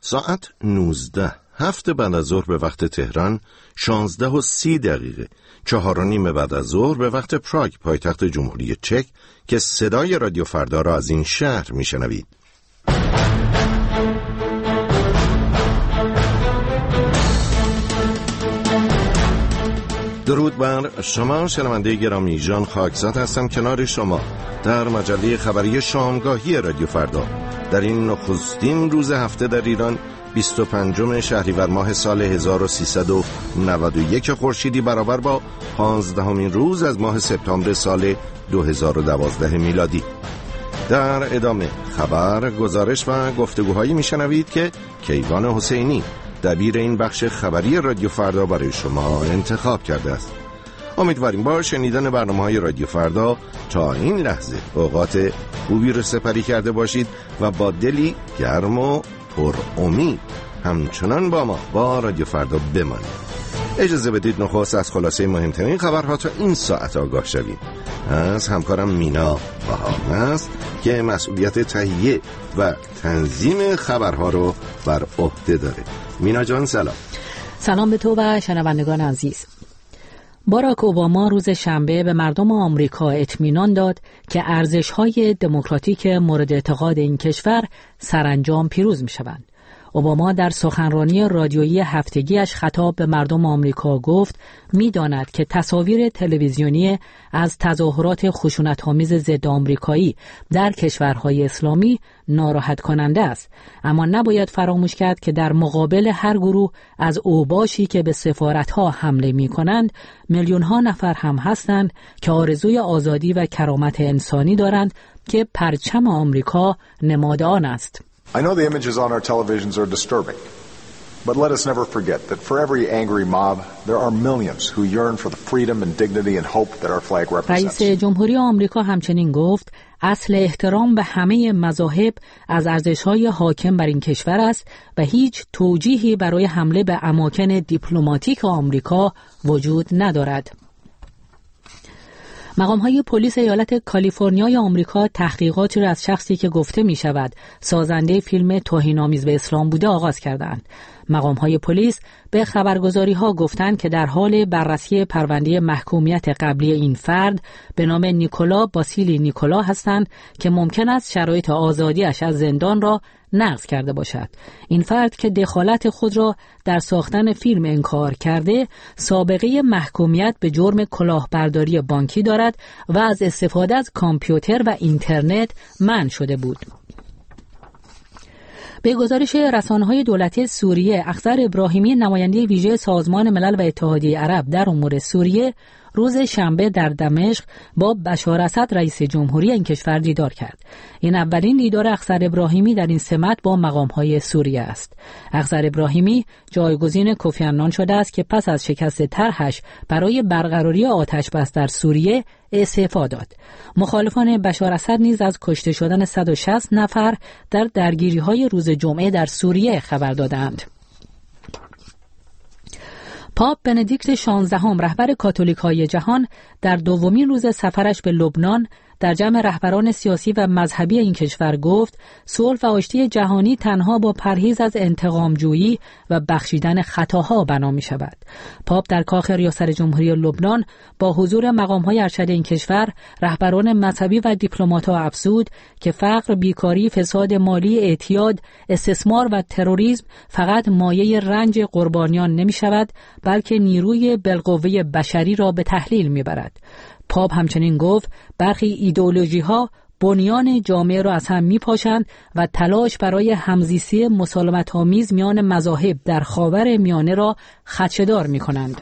ساعت 19 7 بعد از ظهر به وقت تهران، 16:30 4:30 بعد از ظهر به وقت پراگ پایتخت جمهوری چک که صدای رادیو فردا را از این شهر میشنوید. درود بر شما شنونده گرامی، ژان خاکزاد هستم کنار شما در مجله خبری شامگاهی رادیو فردا. در این نخستین روز هفته در ایران 25 شهریور ماه سال 1391 خورشیدی برابر با 15مین روز از ماه سپتامبر سال 2012 میلادی. در ادامه خبر، گزارش و گفتگوهایی میشنوید که کیوان حسینی دبیر این بخش خبری رادیو فردا برای شما انتخاب کرده است. امیدواریم با شنیدن برنامه‌های رادیو فردا تا این لحظه اوقات خوبی رو سپری کرده باشید و با دلی گرم و پر امید همچنان با رادیو فردا بمانید. اجازه بدید نخست از خلاصه مهمترین خبرها تا این ساعت آگاه شویم. از همکارم مینا بهام است که مسئولیت تهیه و تنظیم خبرها رو بر عهده داره. مینا جان سلام. سلام به تو و شنوندگان عزیز. باراک اوباما روز شنبه به مردم آمریکا اطمینان داد که ارزش‌های دموکراتیک مورد اعتقاد این کشور سرانجام پیروز می‌شوند. اوباما در سخنرانی رادیویی هفتگیش خطاب به مردم آمریکا گفت می‌داند که تصاویر تلویزیونی از تظاهرات خشونت‌آمیز ضد آمریکایی در کشورهای اسلامی ناراحت کننده است، اما نباید فراموش کرد که در مقابل هر گروه از اوباشی که به سفارت‌ها حمله می‌کنند، میلیون‌ها نفر هم هستند که آرزوی آزادی و کرامت انسانی دارند که پرچم آمریکا نماد آن است. I know the images on our televisions are disturbing, but let us never forget that for every angry mob, there are millions who yearn for the freedom and dignity and hope that our flag represents. رئیس جمهوری آمریکا همچنین گفت اصل احترام به همه مذاهب از ارزش‌های حاکم بر این کشور است و هیچ توجیهی برای حمله به اماکن دیپلماتیک آمریکا وجود ندارد. مقام‌های پلیس ایالت کالیفرنیای آمریکا تحقیقاتی را از شخصی که گفته می‌شود سازنده فیلم توهین‌آمیز به اسلام بوده آغاز کردند. مقام‌های پلیس به خبرگزاری‌ها گفتند که در حال بررسی پرونده محکومیت قبلی این فرد به نام نیکولا باسیلی نیکولا هستند که ممکن است شرایط آزادیش از زندان را نقض کرده باشد. این فرد که دخالت خود را در ساختن فیلم انکار کرده، سابقه محکومیت به جرم کلاهبرداری بانکی دارد و از استفاده از کامپیوتر و اینترنت منع شده بود. به گزارش رسانه‌های دولتی سوریه، اخضر ابراهیمی نماینده ویژه سازمان ملل و اتحادیه عرب در امور سوریه روز شنبه در دمشق با بشار اسد رئیس جمهوری این کشور دیدار کرد. این اولین دیدار اخضر ابراهیمی در این سمت با مقام‌های سوریه است. اخضر ابراهیمی جایگزین کوفی عنان شده است که پس از شکست طرحش برای برقراری آتش بس در سوریه استعفا داد. مخالفان بشار اسد نیز از کشته شدن 160 نفر در درگیری‌های روز جمعه در سوریه خبر دادند. پاپ بندیکت 16 رهبر کاتولیک‌های جهان در دومین روز سفرش به لبنان در جمع رهبران سیاسی و مذهبی این کشور گفت صلح و آشتی جهانی تنها با پرهیز از انتقام‌جویی و بخشیدن خطاها بنا می‌شود. پاپ در کاخ ریاست جمهوری لبنان با حضور مقام‌های ارشد این کشور، رهبران مذهبی و دیپلمات‌ها افزود که فقر، بیکاری، فساد مالی، اعتیاد، استثمار و تروریسم فقط مایه رنج قربانیان نمی‌شود، بلکه نیروی بالقوه بشری را به تحلیل می‌برد. پاپ همچنین گفت برخی ایدئولوژی‌ها بنیان جامعه را از هم می‌پاشند و تلاش برای همزیستی مسالمت‌آمیز میان مذاهب در خاور میانه را خدشه‌دار می‌کنند.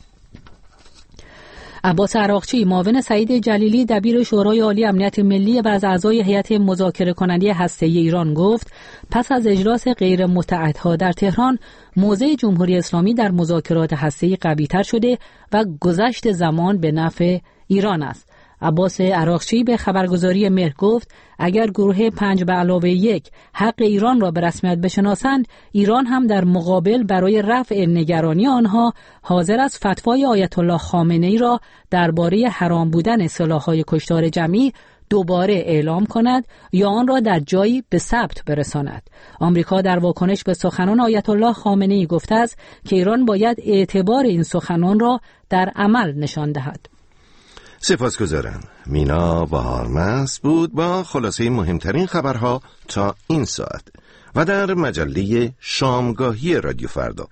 عباس عراقچی، معاون سعید جلیلی دبیر شورای عالی امنیت ملی و از اعضای هیئت مذاکره کننده هسته‌ای ایران گفت پس از اجلاس غیر متعهدها در تهران، موضع جمهوری اسلامی در مذاکرات هسته‌ای قوی‌تر شده و گذشت زمان به نفع ایران است. عباس عراقچی به خبرگزاری مهر گفت اگر گروه 5+1 حق ایران را به رسمیت بشناسند، ایران هم در مقابل برای رفع نگرانی آنها حاضر است فتوای آیت الله خامنه‌ای را درباره حرام بودن سلاح‌های کشتار جمعی دوباره اعلام کند یا آن را در جایی به ثبت برساند. آمریکا در واکنش به سخنان آیت الله خامنه‌ای گفته است که ایران باید اعتبار این سخنان را در عمل نشان دهد. سپاسگزارم. مینا بهارمست بود با خلاصه مهمترین خبرها تا این ساعت و در مجله شامگاهی رادیو فردا.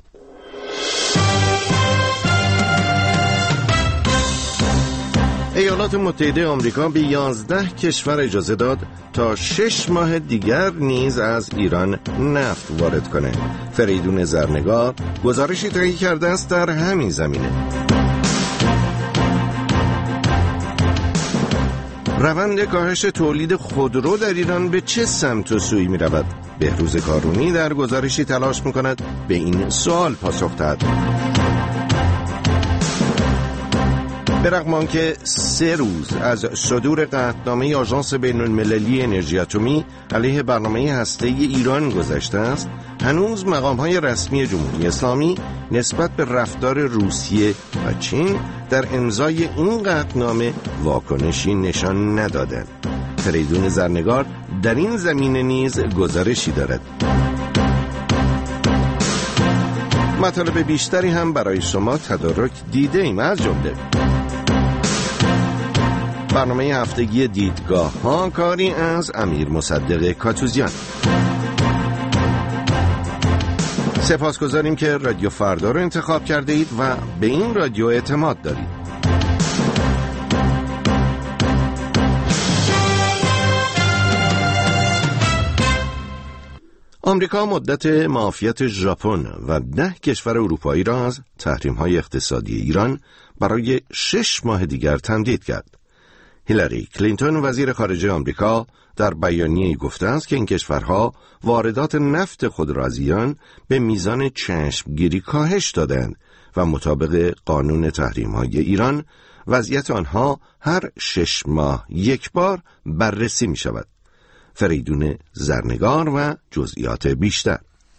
ایالات متحده آمریکا به 11 کشور اجازه داد تا 6 ماه دیگر نیز از ایران نفت وارد کنه. فریدون زرنگار گزارشی تهیه کرده است در همین زمینه. روند کاهش تولید خودرو در ایران به چه سمت و سوی می رود؟ بهروز کارونی در گزارشی تلاش می کند به این سوال پاسخ دهد. به رغم آنکه 3 روز از صدور قطعنامه آژانس بین‌المللی انرژی اتمی علیه برنامه هسته‌ای ایران گذشته است، هنوز مقام‌های رسمی جمهوری اسلامی نسبت به رفتار روسیه و چین در امضای این قطعنامه واکنشی نشان ندادند. فریدون زرنگار در این زمینه نیز گزارشی دارد. مطالب بیشتری هم برای شما تدارک دیده ایم، از جمله برنامه هفتگی دیدگاه ها، کاری از امیر مصدق کاتوزیان. سپاسگزاریم که رادیو فردا رو انتخاب کرده اید و به این رادیو اعتماد دارید. آمریکا مدت معافیت ژاپن و 10 کشور اروپایی را از تحریم‌های اقتصادی ایران برای 6 ماه دیگر تمدید کرد. هیلاری کلینتون وزیر خارجه آمریکا در بیانیه‌ای گفته است که این کشورها واردات نفت خود را از ایران به میزان چشمگیری کاهش دادند و مطابق قانون تحریم‌های ایران وضعیت آنها هر 6 ماه یک بار بررسی می شود. فریدون زرنگار و جزئیات بیشتر.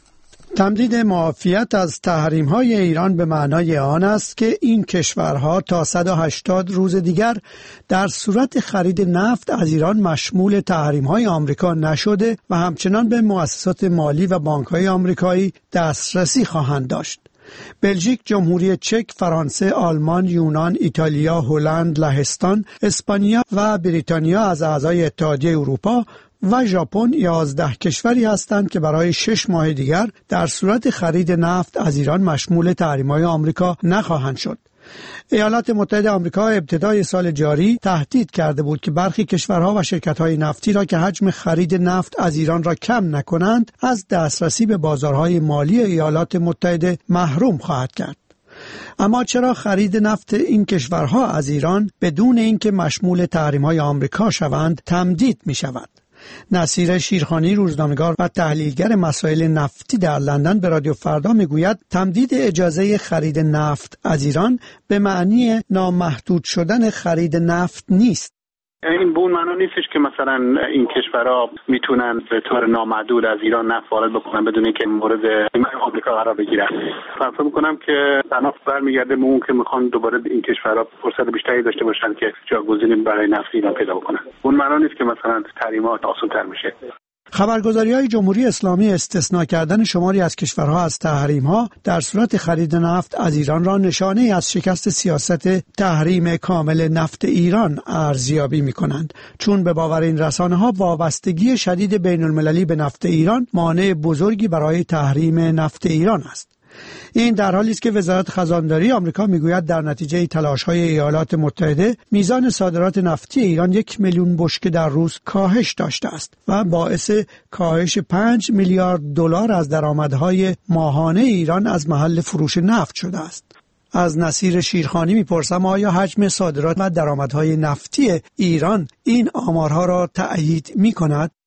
تمدید معافیت از تحریم‌های ایران به معنای آن است که این کشورها تا 180 روز دیگر در صورت خرید نفت از ایران مشمول تحریم‌های آمریکا نشده و همچنان به مؤسسات مالی و بانک‌های آمریکایی دسترسی خواهند داشت. بلژیک، جمهوری چک، فرانسه، آلمان، یونان، ایتالیا، هلند، لهستان، اسپانیا و بریتانیا از اعضای اتحادیه اروپا و ژاپن 11 کشوری هستند که برای 6 ماه دیگر در صورت خرید نفت از ایران مشمول تحریم‌های آمریکا نخواهند شد. ایالات متحده آمریکا ابتدای سال جاری تهدید کرده بود که برخی کشورها و شرکت‌های نفتی را که حجم خرید نفت از ایران را کم نکنند از دسترسی به بازارهای مالی ایالات متحده محروم خواهد کرد. اما چرا خرید نفت این کشورها از ایران بدون اینکه مشمول تحریم‌های آمریکا شوند تمدید می‌شود؟ نصیر شیرخانی، روزنامه‌نگار و تحلیلگر مسائل نفتی در لندن، به رادیو فردا میگوید تمدید اجازه خرید نفت از ایران به معنی نامحدود شدن خرید نفت نیست. این به اون معنا نیستش که مثلا این کشورها میتونن به طور نامحدود از ایران نفت وارد بکنن بدون اینکه مورد حمایت آمریکا قرار بگیرن. فکر می‌کنم که بنا برمیگرده به اون که میخوان دوباره این کشورها فرصت بیشتری داشته باشن که جایگزینی برای نفت ایران پیدا بکنن. اون معنا نیست که مثلا تحریمات آسان‌تر میشه. خبرگزاری‌های جمهوری اسلامی استثناء کردن شماری از کشورها از تحریم‌ها در صورت خرید نفت از ایران را نشانه‌ای از شکست سیاست تحریم کامل نفت ایران ارزیابی می‌کنند، چون به باور این رسانه‌ها وابستگی شدید بین‌المللی به نفت ایران مانع بزرگی برای تحریم نفت ایران است. این در حالی است که وزارت خزانداری آمریکا میگوید در نتیجه تلاش‌های ایالات متحده میزان صادرات نفتی ایران 1 میلیون بشکه در روز کاهش داشته است و باعث کاهش 5 میلیارد دلار از درآمدهای ماهانه ایران از محل فروش نفت شده است. از نصیر شیرخانی میپرسم آیا حجم صادرات و درآمدهای نفتی ایران این آمارها را تأیید می‌کند؟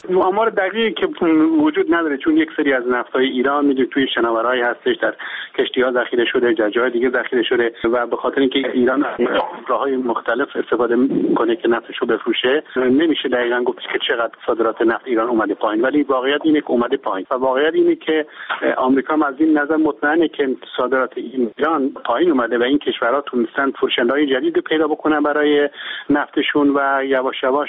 آمار دقیقی که وجود نداره، چون یک سری از نفت‌های ایران میدونید توی شناورهایی هستش، در کشتی‌ها ذخیره شده، در جای دیگه ذخیره شده و به خاطر اینکه ایران راه‌های مختلف استفاده می‌کنه که نفتش رو بفروشه، نمیشه دقیقاً گفت که چقدر صادرات نفت ایران اومده پایین، ولی واقعیت اینه که اومده پایین و واقعیت اینه که آمریکا از این نظر مطمئنه که صادرات ایران پایین اومده و این کشورها تونستن فروشنده‌های جدید پیدا بکنن برای نفتشون و یواش یواش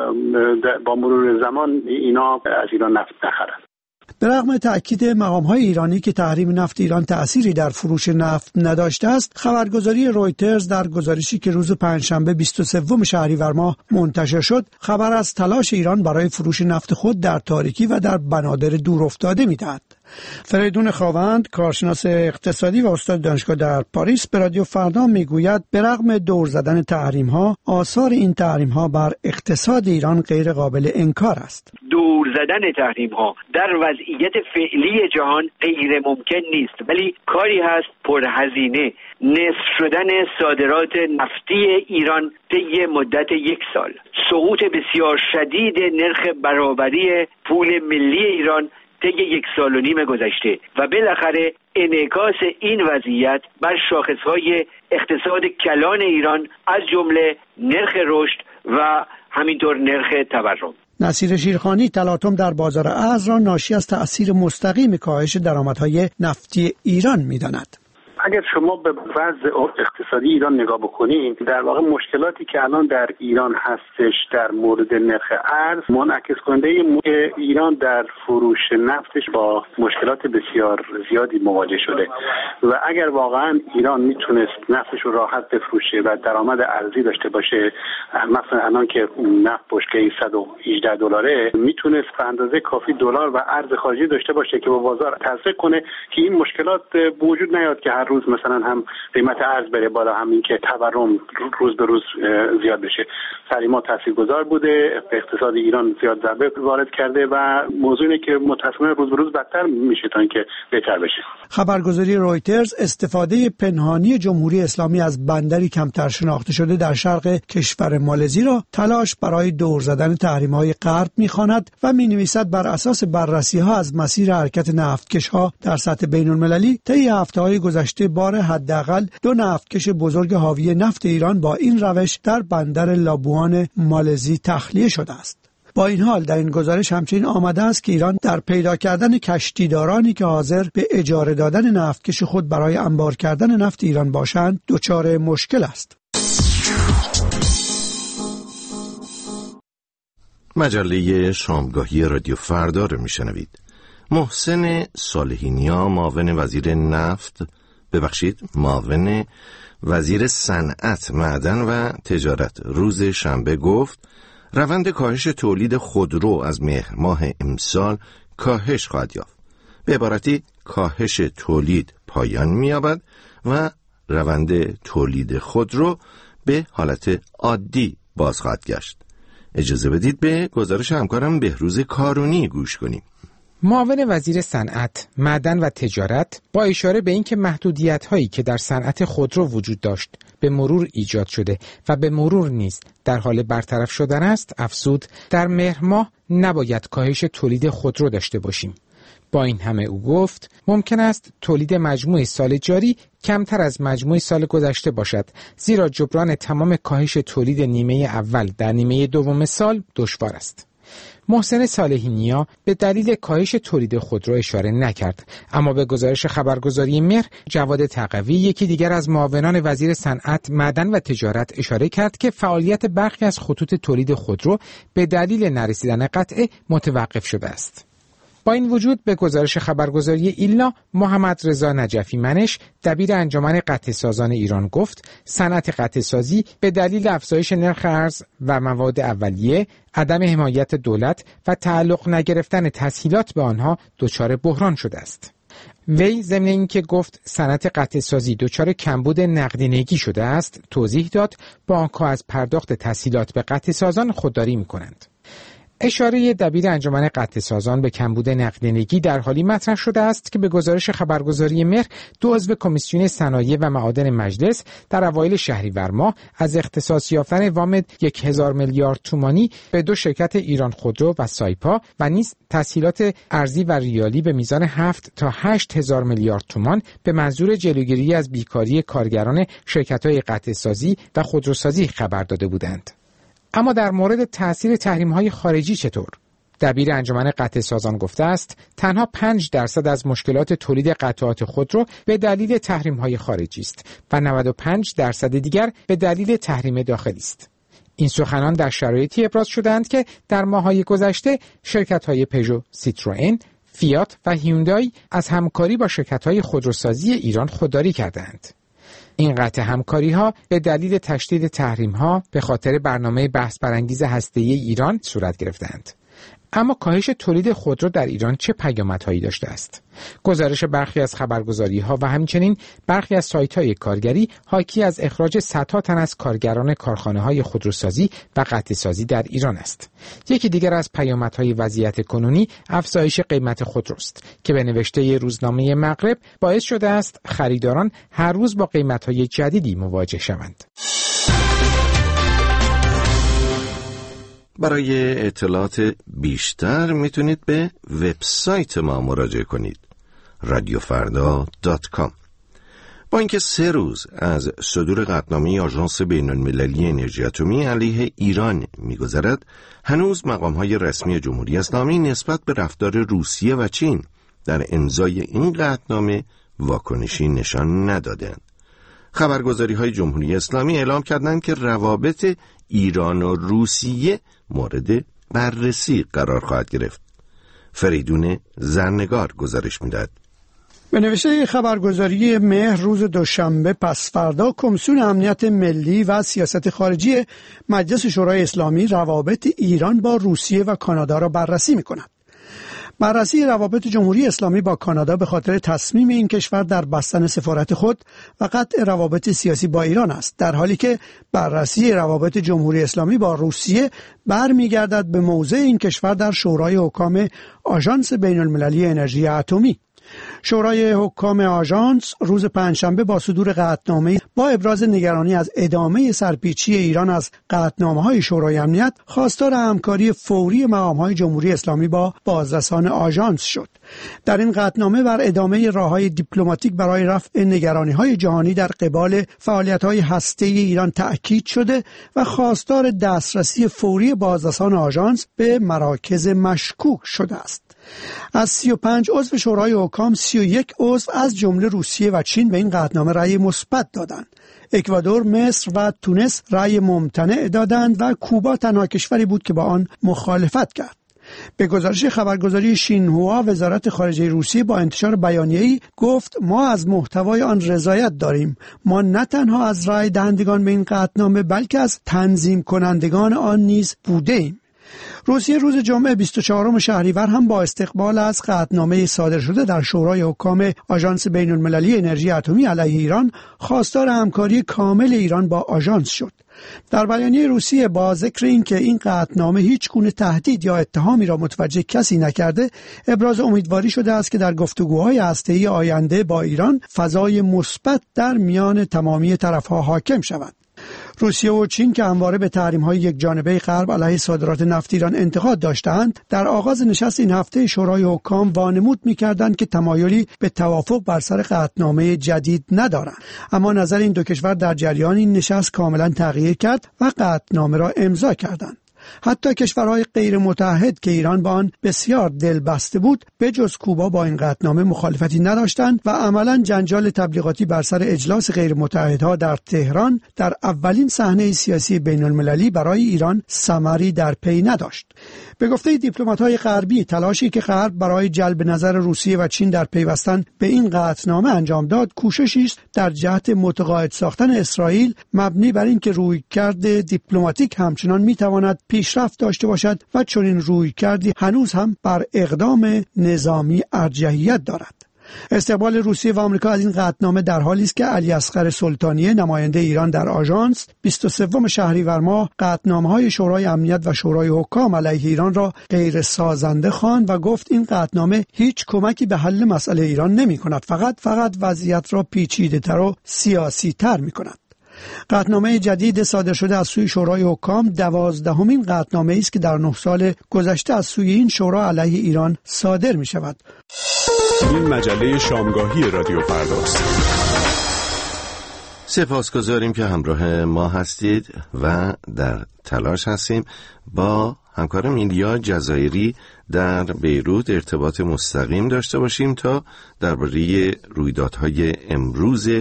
با مرور زمان اینا از ایران نفت نخرن. به رغم تأکید مقام‌های ایرانی که تحریم نفت ایران تأثیری در فروش نفت نداشته است، خبرگزاری رویترز در گزارشی که روز پنجشنبه 23 شهریور ماه منتشر شد، خبر از تلاش ایران برای فروش نفت خود در تاریکی و در بنادر دورافتاده می‌دهد. فریدون خاوند، کارشناس اقتصادی و استاد دانشگاه در پاریس، به رادیو فردا میگوید به رغم دور زدن تحریم‌ها، آثار این تحریم‌ها بر اقتصاد ایران غیر قابل انکار است. دور زدن تحریم‌ها در وضعیت فعلی جهان غیر ممکن نیست، ولی کاری هست پرهزینه. نصف شدن صادرات نفتی ایران طی مدت 1 سال، سقوط بسیار شدید نرخ برابری پول ملی ایران طی 1.5 سال گذشته و بالاخره انعکاس این وضعیت بر شاخص‌های اقتصاد کلان ایران از جمله نرخ رشد و همینطور نرخ تورم. نصیر شیرخانی تلاطم در بازار ارز را ناشی از تأثیر مستقیم کاهش درآمدهای نفتی ایران می‌داند. اگر شما به وضع اقتصادی ایران نگاه بکنید، در واقع مشکلاتی که الان در ایران هستش در مورد نرخ ارز منعکس کننده ایران در فروش نفتش با مشکلات بسیار زیادی مواجه شده و اگر واقعا ایران میتونست نفتش رو راحت بفروشه و درآمد ارزی داشته باشه، مثلا الان که نفت بشکه $118 میتونست به اندازه کافی دلار و ارز خارجی داشته باشه که با بازار تزریق کنه که این مشکلات وجود نیاد که هر روز مثلا هم قیمت ارز بره بالا، هم این که تورم روز به روز زیاد بشه. تحریم‌ها تاثیرگذار بوده، اقتصاد ایران زیاد ضربه وارد کرده و موضوع اینه که متأسفانه روز به روز بدتر میشه تا اینکه بهتر بشه. خبرگزاری رویترز استفاده پنهانی جمهوری اسلامی از بندری کمتر شناخته شده در شرق کشور مالزی را تلاش برای دور زدن تحریم‌های غرب می‌خواند و می‌نویسد بر اساس بررسی‌ها از مسیر حرکت نفتکش‌ها در سطح بین‌المللی طی هفته‌های گذشته بار حداقل 2 نفتکش بزرگ حاوی نفت ایران با این روش در بندر لابوان مالزی تخلیه شده است. با این حال در این گزارش همچنین آمده است که ایران در پیدا کردن کشتیدارانی که حاضر به اجاره دادن نفتکش خود برای انبار کردن نفت ایران باشند دچار مشکل است. مجله شامگاهی رادیو فردا رو میشنوید. محسن صالحینیا، معاون وزیر صنعت، معدن و تجارت، روز شنبه گفت روند کاهش تولید خودرو از مهر ماه امسال کاهش خواهد یافت. به عبارتی کاهش تولید پایان می‌یابد و روند تولید خودرو به حالت عادی باز خواهد گشت. اجازه بدید به گزارش همکارم بهروز کارونی گوش کنیم. معاون وزیر صنعت، معدن و تجارت با اشاره به اینکه محدودیت‌هایی که در صنعت خودرو وجود داشت به مرور ایجاد شده و به مرور نیز در حال برطرف شدن است، افزود در مهر ماه نباید کاهش تولید خودرو داشته باشیم. با این همه او گفت ممکن است تولید مجموع سال جاری کمتر از مجموع سال گذشته باشد، زیرا جبران تمام کاهش تولید نیمه اول در نیمه دوم سال دشوار است. محسن صالحینیا به دلیل کاهش تولید خودرو اشاره نکرد، اما به گزارش خبرگزاری مهر، جواد تقوی، یکی دیگر از معاونان وزیر صنعت، معدن و تجارت، اشاره کرد که فعالیت برخی از خطوط تولید خودرو به دلیل نرسیدن قطعه متوقف شده است. با این وجود به گزارش خبرگزاری ایلنا، محمد رضا نجفی منش، دبیر انجمن قطعه سازان ایران گفت صنعت قطعه سازی به دلیل افزایش نرخ ارز و مواد اولیه، عدم حمایت دولت و تعلق نگرفتن تسهیلات به آنها دچار بحران شده است. وی ضمن اینکه گفت صنعت قطعه سازی دچار کمبود نقدینگی شده است، توضیح داد بانک‌ها از پرداخت تسهیلات به قطعه سازان خودداری می‌کنند. اشاره دبیر انجمن قطع سازان به کمبود نقدینگی در حالی مطرح شده است که به گزارش خبرگزاری مهر 2 عضو کمیسیون صنایع و معادن مجلس در اوایل شهریور ماه از اختصاص یافتن وام 1000 میلیارد تومانی به 2 شرکت ایران خودرو و سایپا و نیز تسهیلات ارزی و ریالی به میزان 7 تا 8000 میلیارد تومان به منظور جلوگیری از بیکاری کارگران شرکت‌های قطع سازی و خودروسازی خبر داده بودند. اما در مورد تأثیر تحریم‌های خارجی چطور؟ دبیر انجمن قطع سازان گفته است تنها 5% از مشکلات تولید قطعات خودرو به دلیل تحریم‌های خارجی است و 95% دیگر به دلیل تحریم داخلی است. این سخنان در شرایطی ابراز شدند که در ماه‌های گذشته شرکت‌های پژو، سیتروئن، فیات و هیوندای از همکاری با شرکت‌های خودروسازی ایران خودداری کردند. این قطع همکاری‌ها به دلیل تشدید تحریم‌ها به خاطر برنامه بحث برانگیز هسته‌ای ایران صورت گرفتند. اما کاهش تولید خودرو در ایران چه پیامدهایی داشته است؟ گزارش برخی از خبرگزاری‌ها و همچنین برخی از سایت‌های کارگری حاکی از اخراج صدها تن از کارگران کارخانه‌های خودروسازی و قطع‌سازی در ایران است. یکی دیگر از پیامدهای وضعیت کنونی افزایش قیمت خودروست که به نوشته روزنامه مغرب باعث شده است خریداران هر روز با قیمت‌های جدیدی مواجه شوند. برای اطلاعات بیشتر میتونید به وبسایت ما مراجعه کنید radiofarda.com. با اینکه 3 روز از صدور قطعنامه آژانس بین‌المللی انرژی اتمی علیه ایران میگذرد، هنوز مقام‌های رسمی جمهوری اسلامی نسبت به رفتار روسیه و چین در امضای این قطعنامه واکنشی نشان ندادند. خبرگزاری‌های جمهوری اسلامی اعلام کردند که روابط ایران و روسیه مورد بررسی قرار خواهد گرفت. فریدون زرنگار گزارش می‌دهد. به نوشته خبرگزاری مهر روز دوشنبه پس فردا کمیسیون امنیت ملی و سیاست خارجی مجلس شورای اسلامی روابط ایران با روسیه و کانادا را بررسی می‌کند. بررسی روابط جمهوری اسلامی با کانادا به خاطر تصمیم این کشور در بستن سفارت خود و قطع روابط سیاسی با ایران است، در حالی که بررسی روابط جمهوری اسلامی با روسیه برمیگردد به موضع این کشور در شورای حکام آژانس بین‌المللی انرژی اتمی. شورای حکام آژانس روز پنجشنبه با صدور قطعنامه با ابراز نگرانی از ادامه سرپیچی ایران از قطعنامه‌های شورای امنیت خواستار همکاری فوری مقام‌های جمهوری اسلامی با بازرسان آژانس شد. در این قطعنامه بر ادامه راه‌های دیپلماتیک برای رفع نگرانی‌های جهانی در قبال فعالیت‌های هسته‌ای ایران تأکید شده و خواستار دسترسی فوری بازرسان آژانس به مراکز مشکوک شده است. از 35 عضو شورای حکام 31 عضو از جمله روسیه و چین به این قطعنامه رأی مثبت دادند. اکوادور، مصر و تونس رأی ممتنع دادند و کوبا تنها کشوری بود که با آن مخالفت کرد. به گزارش خبرگزاری شینهوا، وزارت خارجه روسیه با انتشار بیانیه‌ای گفت ما از محتوای آن رضایت داریم. ما نه تنها از رأی دهندگان به این قطعنامه بلکه از تنظیم کنندگان آن نیز بودیم. روسیه روز جمعه 24 شهریور هم با استقبال از قطعنامه صادر شده در شورای حکام آژانس بین‌المللی انرژی اتمی علیه ایران خواستار همکاری کامل ایران با آژانس شد. در بیانیه روسیه با ذکر اینکه این قطعنامه هیچ گونه تهدید یا اتهامی را متوجه کسی نکرده، ابراز امیدواری شده است که در گفتگوهای هسته‌ای آینده با ایران فضای مثبت در میان تمامی طرف‌ها حاکم شود. روسیه و چین که همواره به تحریم‌های یکجانبه غرب علیه صادرات نفت ایران انتقاد داشتند، در آغاز نشست این هفته شورای حکام وانمود می‌کردند که تمایلی به توافق بر سر قطعنامه جدید ندارند. اما نظر این دو کشور در جریان این نشست کاملا تغییر کرد و قطعنامه را امضا کردند. حتی کشورهای غیر متحد که ایران با آن بسیار دل بسته بود، به جز کوبا با این قطعنامه مخالفتی نداشتند و عملاً جنجال تبلیغاتی بر سر اجلاس غیر متحدها در تهران در اولین صحنه سیاسی بین‌المللی برای ایران ثمری در پی نداشت. به گفته دیپلمات‌های غربی، تلاشی که غرب برای جلب نظر روسیه و چین در پیوستن به این قطعنامه انجام داد، کوششی است در جهت متقاعد ساختن اسرائیل مبنی بر اینکه رویکرد دیپلماتیک همچنان می‌تواند پیشرفت داشته باشد و چنین رویکردی هنوز هم بر اقدام نظامی ارجحیت دارد. استقبال روسیه و آمریکا از این قطعنامه در حالی است که علی اصغر سلطانی نماینده ایران در آژانس 23 شهریور ماه قطعنامه‌های شورای امنیت و شورای حکام علیه ایران را غیر سازنده خواند و گفت این قطعنامه هیچ کمکی به حل مسئله ایران نمی‌کند، فقط وضعیت را پیچیده‌تر و سیاسی‌تر می‌کند. قطعنامه جدید صادر شده از سوی شورای حکام 12مین قطعنامه است که در 9 سال گذشته از سوی این شورا علیه ایران صادر می شود. این مجله شامگاهی رادیو فرداست. سپاسگزاریم که همراه ما هستید و در تلاش هستیم با همکارم ایلیا جزایری در بیروت ارتباط مستقیم داشته باشیم تا درباره رویدادهای امروز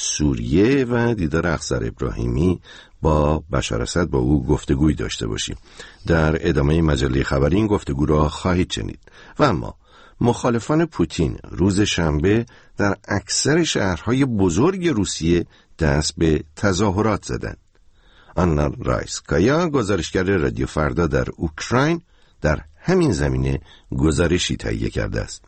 سوریه و دیدار اخضر ابراهیمی با بشار اسد با او گفتگوی داشته باشیم. در ادامه مجله خبری این گفتگو را خواهید شنید. و اما مخالفان پوتین روز شنبه در اکثر شهرهای بزرگ روسیه دست به تظاهرات زدند. آنا رایسکایا گزارشگر رادیو فردا در اوکراین در همین زمینه گزارشی تهیه کرده است.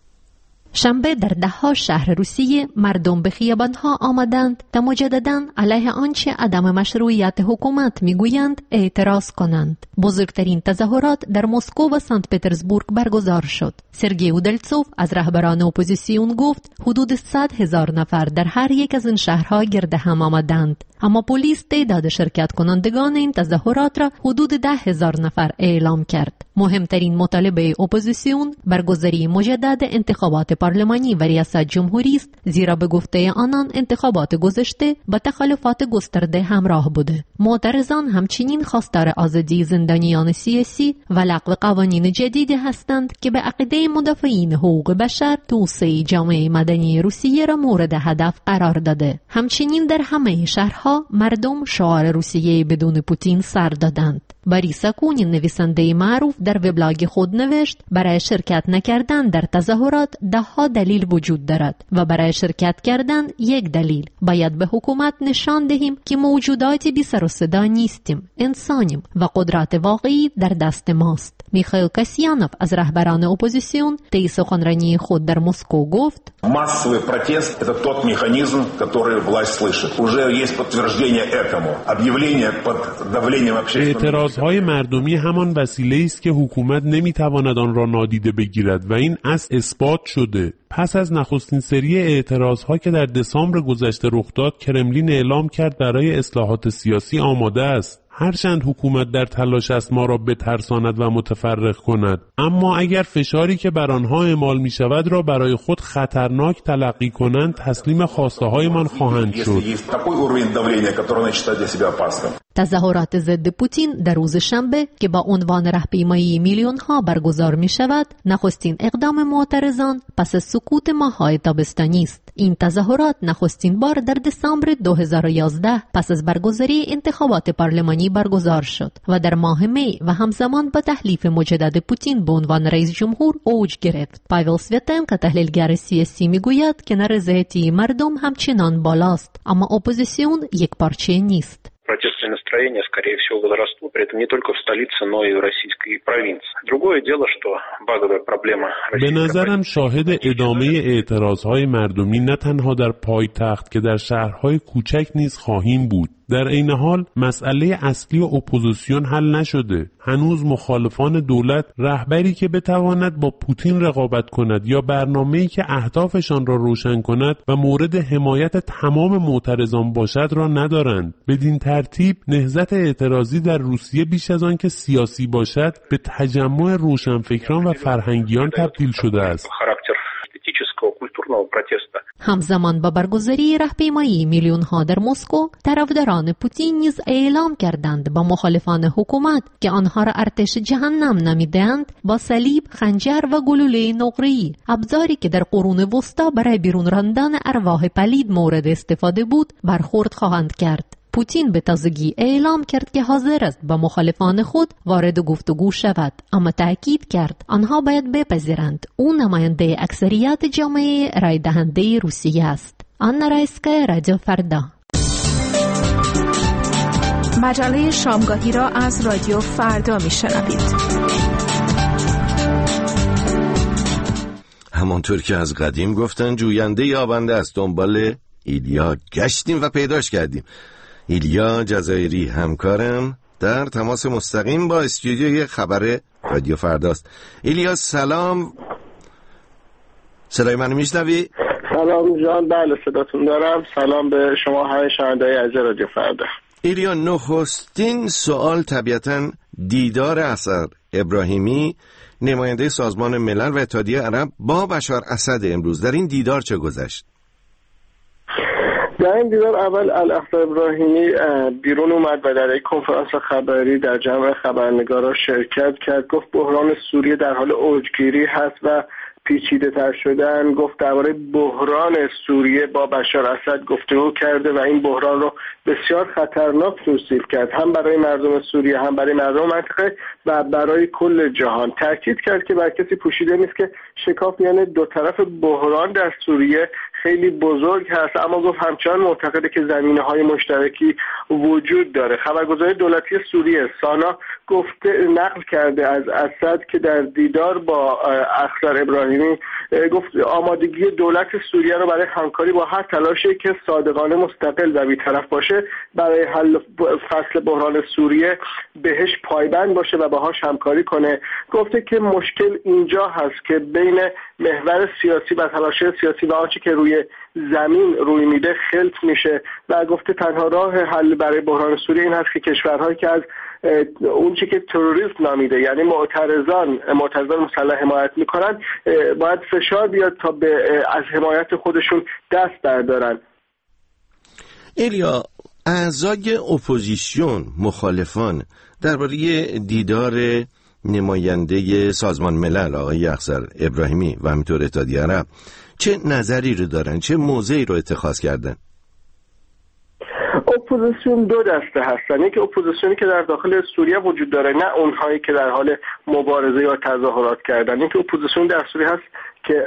شنبه در 10 شهر روسیه مردم به خیابان‌ها آمدند تا مجدداً علیه آنچه عدم مشروعیت حکومت می‌گویند اعتراض کنند. بزرگترین تظاهرات در مسکو و سنت پترزبورگ برگزار شد. سرگئی اودلتسوف از رهبران اپوزیسیون گفت حدود 100,000 نفر در هر یک از این شهرها گرد هم آمدند. اما پلیس تعداد شرکت کنندگان این تظاهرات را حدود 10,000 نفر اعلام کرد. مهمترین مطالبه اپوزیسیون برگزاری مجدد انتخابات پارلمانی و ریاست جمهوری است، زیرا به گفته آنان انتخابات گذشته با تخلفات گسترده همراه بوده. معترضان همچنین خواستار آزادی زندانیان سیاسی و لغو قوانین جدیدی هستند که به عقیده مدافعین حقوق بشر توسعه جامعه مدنی روسیه را مورد هدف قرار داده. همچنین در همه شهرها مردم شعار روسیه بدون پوتین سر دادند. باریس اکونین نویسنده معروف در وبلاگ خود نوشت برای شرکت نکردن در تظاهرات 10 دلیل وجود دارد و برای شرکت کردن 1 دلیل. باید به حکومت نشان دهیم که موجوداتی بی سر و صدا نیستیم، انسانیم و قدرت واقعی در دست ماست. میخائیل کاسیانوف از رهبران اپوزیسیون طی سخنرانی خود در مسکو گفت массовый протест это тот механизм, который власть слышит. Уже есть подтверждение этому. Объявление под давлением общественного. اعتراضهای مردمی همان وسیله‌ای است که حکومت نمیتواند آن را نادیده بگیرد و این اثبات شده. پس از نخستین سری اعتراضها که در دسامبر گذشته رخ داد، کرملین اعلام کرد برای اصلاحات سیاسی آماده است. هرچند حکومت در تلاش است ما را بترساند و متفرق کند، اما اگر فشاری که بر آنها اعمال می شود را برای خود خطرناک تلقی کنند، تسلیم خواسته هایمان خواهند شد. تظاهرات ضد پوتین در روز شنبه که با عنوان راهپیمایی میلیون ها برگزار می شود، نخستین اقدام معترضان پس از سکوت ماه‌های تابستانی است. این تظاهرات نخستین بار در دسامبر 2011 پس از برگزاری انتخابات پارلمانی برگزار شد و در ماه می و همزمان با تحلیف مجدد پوتین به عنوان رئیس جمهور اوج گرفت. پاول سویتنکو تحلیلگر سیاسی میگوید که نارضایتی مردم همچنان بالاست، اما اپوزیسیون یک پارچه نیست. Протестные настроения, скорее всего, возрастут, при этом не только в столице, но и в российской провинции. Другое дело, что базовая проблема به نظرم شاهد ادامه اعتراضهای مردمی نه تنها در پایتخت که در شهرهای کوچک نیز خواهیم بود. در این حال مسئله اصلی اپوزیسیون حل نشده. هنوز مخالفان دولت رهبری که بتواند با پوتین رقابت کند یا برنامه‌ای که اهدافشان را روشن کند و مورد حمایت تمام معترضان باشد را ندارند. بدین ترتیب نهضت اعتراضی در روسیه بیش از آن که سیاسی باشد به تجمع روشنفکران و فرهنگیان تبدیل شده است. همزمان با برگزاری راهپیمایی میلیون ها در مسکو، طرفداران پوتین نیز اعلام کردند با مخالفان حکومت که آنها را ارتش جهنم نامیدند با صلیب، خنجر و گلوله نقره‌ای، ابزاری که در قرون وسطا برای بیرون راندن ارواح پلید مورد استفاده بود، برخورد خواهند کرد. پوتین به تازگی اعلام کرد که حاضر است با مخالفان خود وارد گفتگو شود، اما تأکید کرد آنها باید بپذیرند او نماینده اکثریت جامعه رای دهنده روسیه است. آنا رایسکایا، رادیو فردا. مجله شامگاهی را از رادیو فردا میشنوید. همانطور که از قدیم گفتن جوینده یابنده است. دنبال ایلیا گشتیم و پیداش کردیم. ایلیا جزایری همکارم در تماس مستقیم با استودیوی خبر رادیو فرداست. ایلیا سلام، صدای منو میشنوی؟ سلام جان، بله صداتون دارم. سلام به شما همه شنونده‌های عزیز رادیو فردا. ایلیا، نخستین سوال طبیعتاً دیدار احسر ابراهیمی، نماینده سازمان ملل و اتحادیه عرب با بشار اسد امروز. در این دیدار چه گذشت؟ در این دیدار اول الاحسر ابراهیمی بیرون اومد و در یک کنفرانس خبری در جمع خبرنگارا شرکت کرد. گفت بحران سوریه در حال اوجگیری هست و پیچیده تر شدن. گفت درباره بحران سوریه با بشار اسد گفتگو کرده و این بحران رو بسیار خطرناک توصیف کرد، هم برای مردم سوریه، هم برای مردم منطقه و برای کل جهان. تاکید کرد که بر کسی پوشیده نیست که شکاف میان دو طرف بحران در سوریه خیلی بزرگ هست، اما گفت همچنان معتقده که زمینه‌های مشترکی وجود داره. خبرگزاری دولتی سوریه سانا گفته نقل کرده از اسد که در دیدار با احسر ابراهیمی گفت آمادگی دولت سوریه رو برای همکاری با هر تلاشی که صادقانه، مستقل و بی‌طرف باشه برای حل فصل بحران سوریه بهش پایبند باشه و باهاش همکاری کنه. گفته که مشکل اینجا هست که بین محور سیاسی و تلاش سیاسی و آنچه که روی زمین روی میده خلط میشه و گفته تنها راه حل برای بحران سوریه این هست که کشورهایی که از اون چی که تروریسم نامیده، یعنی معترضان مسلح حمایت میکنن، باید فشار بیاد تا از حمایت خودشون دست بردارن. ایلیا، اعضای اپوزیسیون، مخالفان درباره دیدار نماینده سازمان ملل آقای احسر ابراهیمی و همینطور اتحادیه عرب چه نظری رو دارن؟ چه موضعی رو اتخاذ کردن؟ اپوزیسیون دو دسته هستن. یکی اپوزیسیونی که در داخل سوریه وجود داره، نه اونهایی که در حال مبارزه یا تظاهرات کردن. یکی اپوزیسیون در سوریه هست که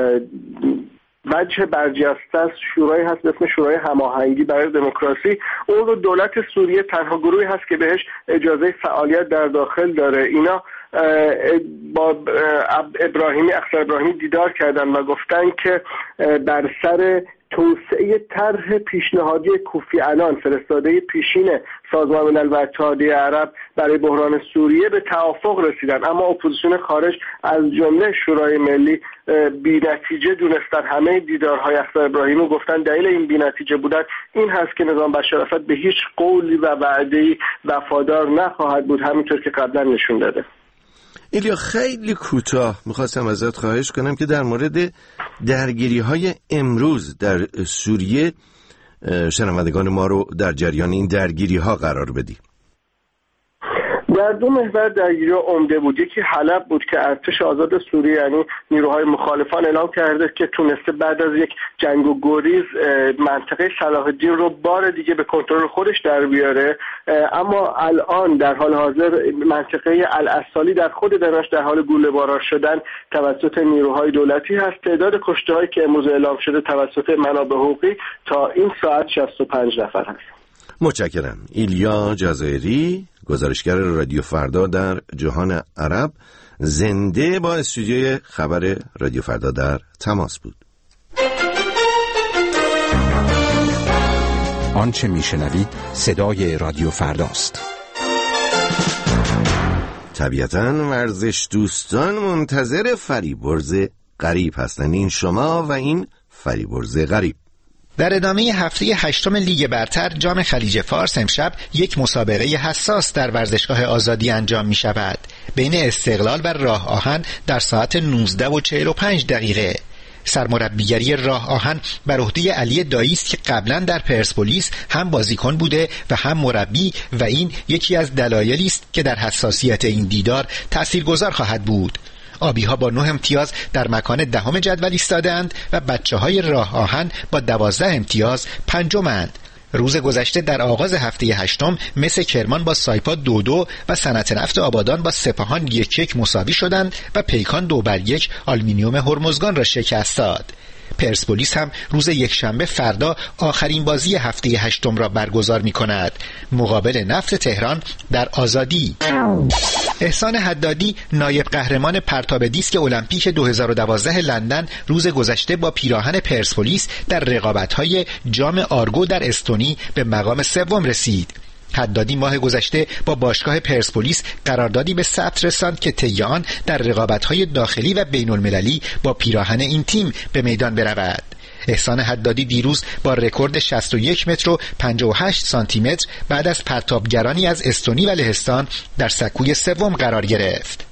وجه برجسته است، شورایی هست به اسم شورای هماهنگی برای دموکراسی. اون رو دولت سوریه تنها گروهی هست که بهش اجازه فعالیت در داخل داره. اینا با احسر ابراهیمی دیدار کردن و گفتن که بر سر توسعه طرح پیشنهادی کوفی عنان فرستاده پیشین سازمان ملل و اتحادیه عرب برای بحران سوریه به توافق رسیدن، اما اپوزیسیون خارج از جمله شورای ملی بی‌نتیجه دونستن همه دیدارهای احسر ابراهیمی. گفتن دلیل این بی‌نتیجه بودن این هست که نظام بشار اسد به هیچ قولی و وعده‌ای وفادار نخواهد بود، همینطور که قبلا نشون داده. ایلیا، خیلی کوتاه میخواستم ازت خواهش کنم که در مورد درگیری‌های امروز در سوریه شنوندگان ما رو در جریان این درگیری‌ها قرار بدی. در دو محور درگیری‌ها عمده بود. یکی حلب بود که ارتش آزاد سوریه یعنی نیروهای مخالفان اعلام کرده که تونسته بعد از یک جنگ و گریز منطقه صلاح الدین رو بار دیگه به کنترل خودش در بیاره، اما الان در حال حاضر منطقه الاسالی در خود دمشق در حال گوله‌باران شدن توسط نیروهای دولتی هست. تعداد کشته‌هایی که امروز اعلام شده توسط منابع حقوقی تا این ساعت 65 نفر هست. متشکرم. ایلیا جزایری، گزارشگر رادیو فردا در جهان عرب، زنده با استودیوی خبر رادیو فردا در تماس بود. آنچه میشنوید صدای رادیو فرداست. طبیعتاً ورزش دوستان منتظر فریبرز غریب هستند. این شما و این فریبرز غریب. در ادامه هفته 8 لیگ برتر جام خلیج فارس امشب یک مسابقه حساس در ورزشگاه آزادی انجام می شود بین استقلال و راه آهن در ساعت 19:45. سرمربیگری راه آهن بر عهده علی دایی است که قبلا در پرسپولیس هم بازیکن بوده و هم مربی و این یکی از دلایلی است که در حساسیت این دیدار تاثیرگذار خواهد بود. آبی‌ها با 9 امتیاز در مکان 10 جدول ایستاده‌اند و بچه‌های راه آهن با 12 امتیاز پنجم‌اند. روز گذشته در آغاز هفته 8 مس کرمان با سایپا 2-2 و صنعت نفت آبادان با سپاهان 1-1 مساوی شدند و پیکان 2-1 آلومینیوم هرمزگان را شکست داد. پرسپولیس هم روز یکشنبه فردا آخرین بازی هفته هشتم را برگزار می‌کند مقابل نفت تهران در آزادی. احسان حدادی نایب قهرمان پرتاب دیسک المپیک 2012 لندن روز گذشته با پیراهن پرسپولیس در رقابت‌های جام آرگو در استونی به مقام سوم رسید. حدادی ماه گذشته با باشگاه پرسپولیس قراردادی به ثبت رساند که طی آن در رقابت‌های داخلی و بین‌المللی با پیراهن این تیم به میدان برود. احسان حدادی دیروز با رکورد 61 متر و 58 سانتی متر بعد از پرتابگرانی از استونی و لهستان در سکوی سوم قرار گرفت.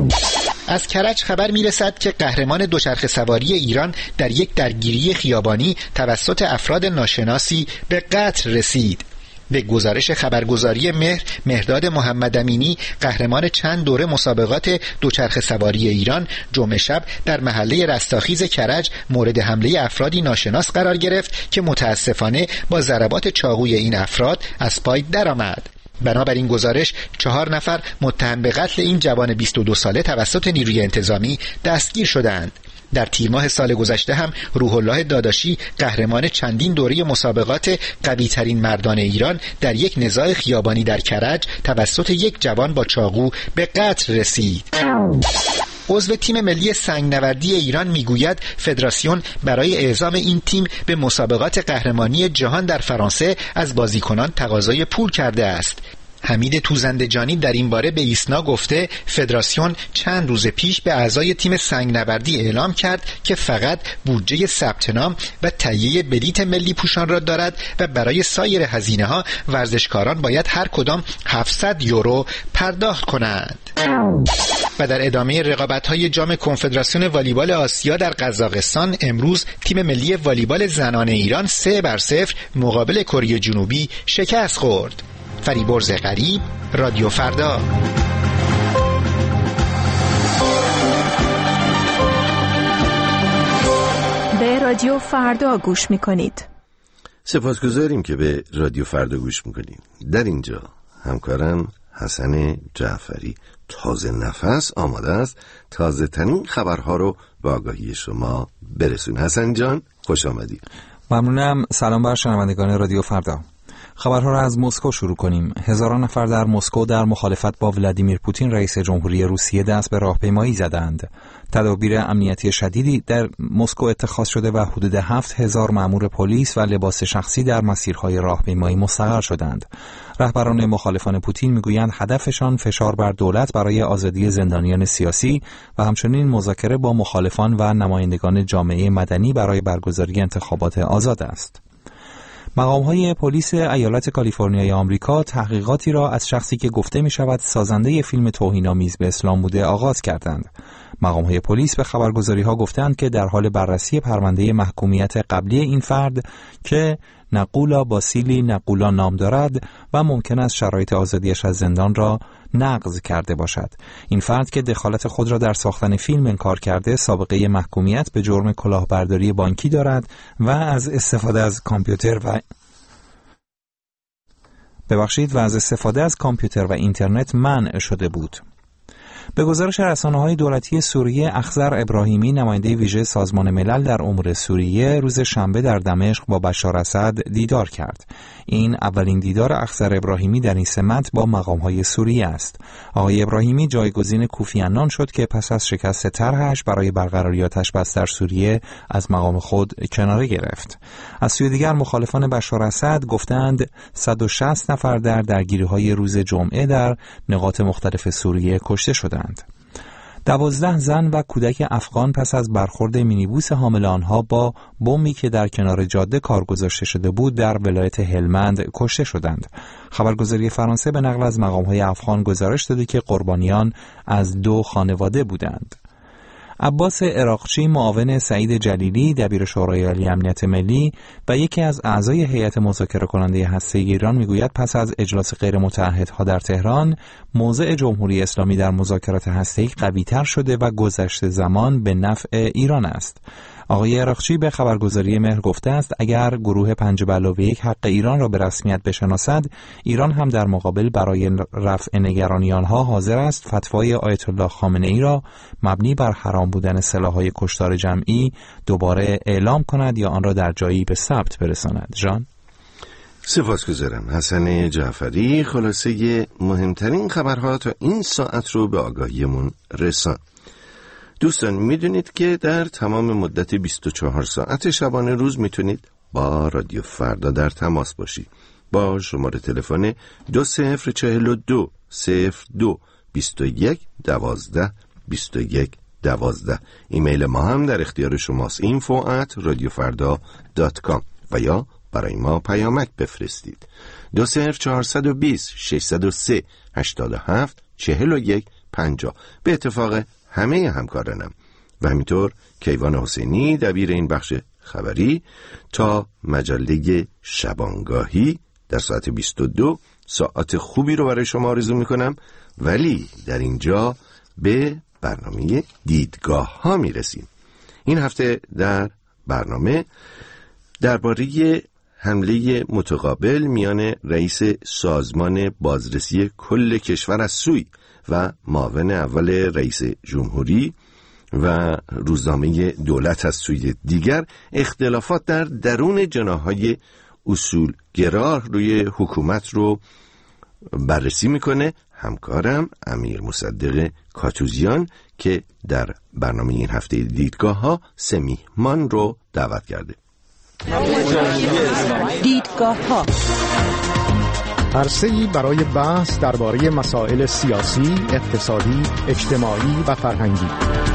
از کرج خبر میرسد که قهرمان دوچرخه سواری ایران در یک درگیری خیابانی توسط افراد ناشناسی به قتل رسید. به گزارش خبرگزاری مهرداد محمد امینی، قهرمان چند دوره مسابقات دوچرخه سواری ایران، جمعه شب در محله رستاخیز کرج مورد حمله افرادی ناشناس قرار گرفت که متاسفانه با ضربات چاقوی این افراد از پای درآمد. بنابراین گزارش 4 نفر متهم به قتل این جوان 22 ساله توسط نیروی انتظامی دستگیر شدند. در تیر ماه سال گذشته هم روح الله داداشی قهرمان چندین دوره مسابقات قوی‌ترین مردان ایران در یک نزاع خیابانی در کرج توسط یک جوان با چاقو به قتل رسید. عضو تیم ملی سنگنوردی ایران میگوید فدراسیون برای اعزام این تیم به مسابقات قهرمانی جهان در فرانسه از بازیکنان تقاضای پول کرده است. حمید توزندجانی در این باره به ایسنا گفته فدراسیون چند روز پیش به اعضای تیم سنگنوردی اعلام کرد که فقط بودجه ثبت نام و تهیه بلیت ملی پوشان را دارد و برای سایر هزینه‌ها ورزشکاران باید هر کدام 700 یورو پرداخت کنند. و در ادامه رقابت‌های جام کنفدراسیون والیبال آسیا در قزاقستان امروز تیم ملی والیبال زنان ایران 3-0 مقابل کره جنوبی شکست خورد. فریبرز غریب، رادیو فردا. به رادیو فردا گوش میکنید. سپاسگزاریم که به رادیو فردا گوش میکنید. در اینجا همکارم حسن جعفری تازه نفس آماده است تازه ترین خبرها رو به آگاهی شما برسون. حسن جان خوش آمدید. ممنونم. سلام بر شنوندگان رادیو فردا. خبرها را از مسکو شروع کنیم. هزاران نفر در مسکو در مخالفت با ولادیمیر پوتین رئیس جمهوری روسیه دست به راهپیمایی زدند. تدابیر امنیتی شدیدی در مسکو اتخاذ شده و حدود 7000 مأمور پلیس و لباس شخصی در مسیرهای راهپیمایی مستقر شدند. رهبران مخالفان پوتین میگویند هدفشان فشار بر دولت برای آزادی زندانیان سیاسی و همچنین مذاکره با مخالفان و نمایندگان جامعه مدنی برای برگزاری انتخابات آزاد است. مقام‌های پلیس ایالت کالیفرنیای آمریکا تحقیقاتی را از شخصی که گفته می‌شود سازنده فیلم توهین‌آمیز به اسلام بوده آغاز کردند. مقام‌های پلیس به خبرگزاری‌ها گفتند که در حال بررسی پرونده محکومیت قبلی این فرد که نقولا باسیلی نقولا نام دارد و ممکن است شرایط آزادیش از زندان را نقض کرده باشد. این فرد که دخالت خود را در ساختن فیلم انکار کرده سابقه محکومیت به جرم کلاهبرداری بانکی دارد و از استفاده از کامپیوتر و اینترنت منع شده بود. به گزارش رسانه‌های دولتی سوریه، اخضر ابراهیمی نماینده ویژه سازمان ملل در امور سوریه روز شنبه در دمشق با بشار اسد دیدار کرد. این اولین دیدار اخضر ابراهیمی در این سمت با مقام‌های سوریه است. آقای ابراهیمی جایگزین کوفی عنان شد که پس از شکست طرحش برای برقراری آتش بس در سوریه از مقام خود کناره گرفت. از سوی دیگر مخالفان بشار اسد گفتند 160 نفر در درگیری‌های روز جمعه در نقاط مختلف سوریه کشته شدند. 12 زن و کودک افغان پس از برخورد مینیبوس حامل آنها با بمبی که در کنار جاده کار گذاشته شده بود در ولایت هلمند کشته شدند. خبرگزاری فرانسه به نقل از مقام‌های افغان گزارش داده که قربانیان از 2 خانواده بودند. عباس عراقچی معاون سعید جلیلی دبیر شورای عالی امنیت ملی و یکی از اعضای هیئت مذاکره کننده هسته‌ای ایران میگوید پس از اجلاس غیر متعهدها در تهران موضع جمهوری اسلامی در مذاکرات هسته‌ای قوی‌تر شده و گذشت زمان به نفع ایران است. آقای عراقچی به خبرگزاری مهر گفته است اگر گروه 5+1 حق ایران را به رسمیت بشناسد، ایران هم در مقابل برای رفع نگرانی آنها حاضر است فتوای آیت الله خامنه ای را مبنی بر حرام بودن سلاح‌های کشتار جمعی دوباره اعلام کند یا آن را در جایی به ثبت برساند. جان سپاسگزارم. حسن جعفری خلاصه مهمترین خبرها تا این ساعت رو به آگاهیمون رسان. دوستان میدونید که در تمام مدت 24 ساعت شبانه روز میتونید با رادیو فردا در تماس باشید. با شماره تلفن 2042 02 21 12 21 12. ایمیل ما هم در اختیار شماست، info@radiofarda.com، و یا برای ما پیامک بفرستید. 20420 603 87 41 50. به اتفاق همه همکارانم و همینطور کیوان حسینی دبیر این بخش خبری تا مجله شبانگاهی در ساعت 22 ساعت خوبی رو برای شما آرزو میکنم. ولی در اینجا به برنامه دیدگاه ها میرسیم. این هفته در برنامه درباره حمله متقابل میان رئیس سازمان بازرسی کل کشور از سوی و معاون اول رئیس جمهوری و روزنامه دولت از سوی دیگر، اختلافات در درون جناح‌های اصولگرا روی حکومت رو بررسی میکنه همکارم امیر مصدق کاتوزیان که در برنامه این هفته دیدگاه ها 3 میهمان رو دعوت کرده. دیدگاه ها عرصه‌ای برای بحث درباره مسائل سیاسی، اقتصادی، اجتماعی و فرهنگی.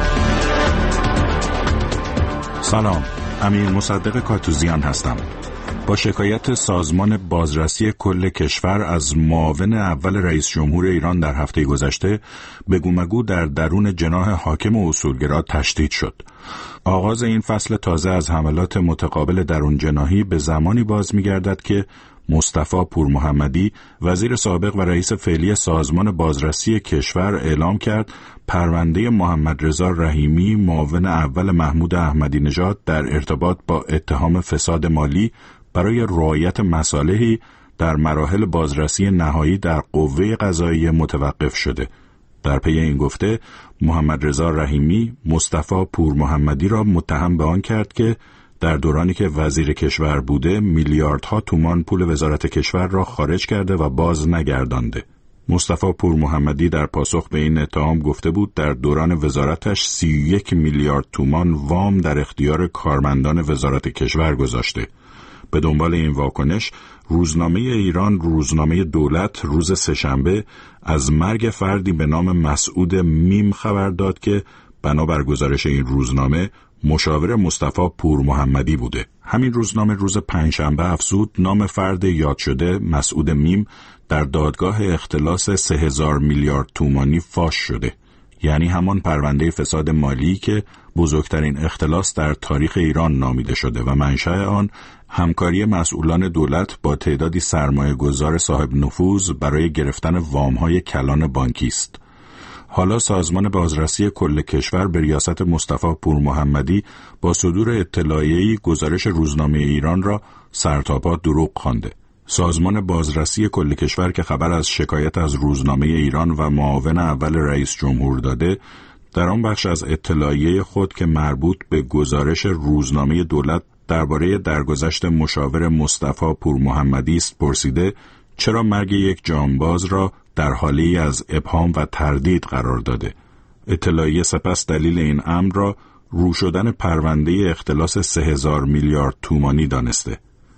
سلام، امیر مصدق کاتوزیان هستم. با شکایت سازمان بازرسی کل کشور از معاون اول رئیس جمهور ایران در هفته گذشته، بگو مگو در درون جناح حاکم و اصولگرا تشدید شد. آغاز این فصل تازه از حملات متقابل درون جناحی به زمانی باز می‌گردد که مصطفی پورمحمدی وزیر سابق و رئیس فعلی سازمان بازرسی کشور اعلام کرد پرونده محمد رضا رحیمی معاون اول محمود احمدی نژاد در ارتباط با اتهام فساد مالی برای رعایت مصالحی در مراحل بازرسی نهایی در قوه قضاییه متوقف شده. در پی این گفته محمد رضا رحیمی مصطفی پورمحمدی را متهم به آن کرد که در دورانی که وزیر کشور بوده میلیاردها تومان پول وزارت کشور را خارج کرده و باز نگردانده. مصطفی پورمحمدی در پاسخ به این اتهام گفته بود در دوران وزارتش 31 میلیارد تومان وام در اختیار کارمندان وزارت کشور گذاشته. به دنبال این واکنش روزنامه ایران روزنامه دولت روز سه‌شنبه از مرگ فردی به نام مسعود میم خبر داد که بنابر گزارش این روزنامه مشاور مصطفی پورمحمدی بوده. همین روزنامه روز پنجشنبه افزود نام فرد یاد شده مسعود میم در دادگاه اختلاس 3000 میلیارد تومانی فاش شده. یعنی همان پرونده فساد مالی که بزرگترین اختلاس در تاریخ ایران نامیده شده و منشأ آن همکاری مسئولان دولت با تعدادی سرمایه‌گذار صاحب نفوذ برای گرفتن وام‌های کلان بانکی است. حالا سازمان بازرسی کل کشور به ریاست مصطفی پورمحمدی با صدور اطلاعیه‌ای گزارش روزنامه ایران را سرتاپا دروغ خوانده. سازمان بازرسی کل کشور که خبر از شکایت از روزنامه ایران و معاون اول رئیس جمهور داده، در آن بخش از اطلاعیه خود که مربوط به گزارش روزنامه دولت درباره درگذشت مشاور مصطفی پورمحمدی است پرسیده چرا مرگ یک جانباز را در حالی از ابهام و تردید قرار داده. اطلاعیه سپس دلیل این امر را رو شدن پرونده اختلاس 3000 میلیارد تومانی دانسته.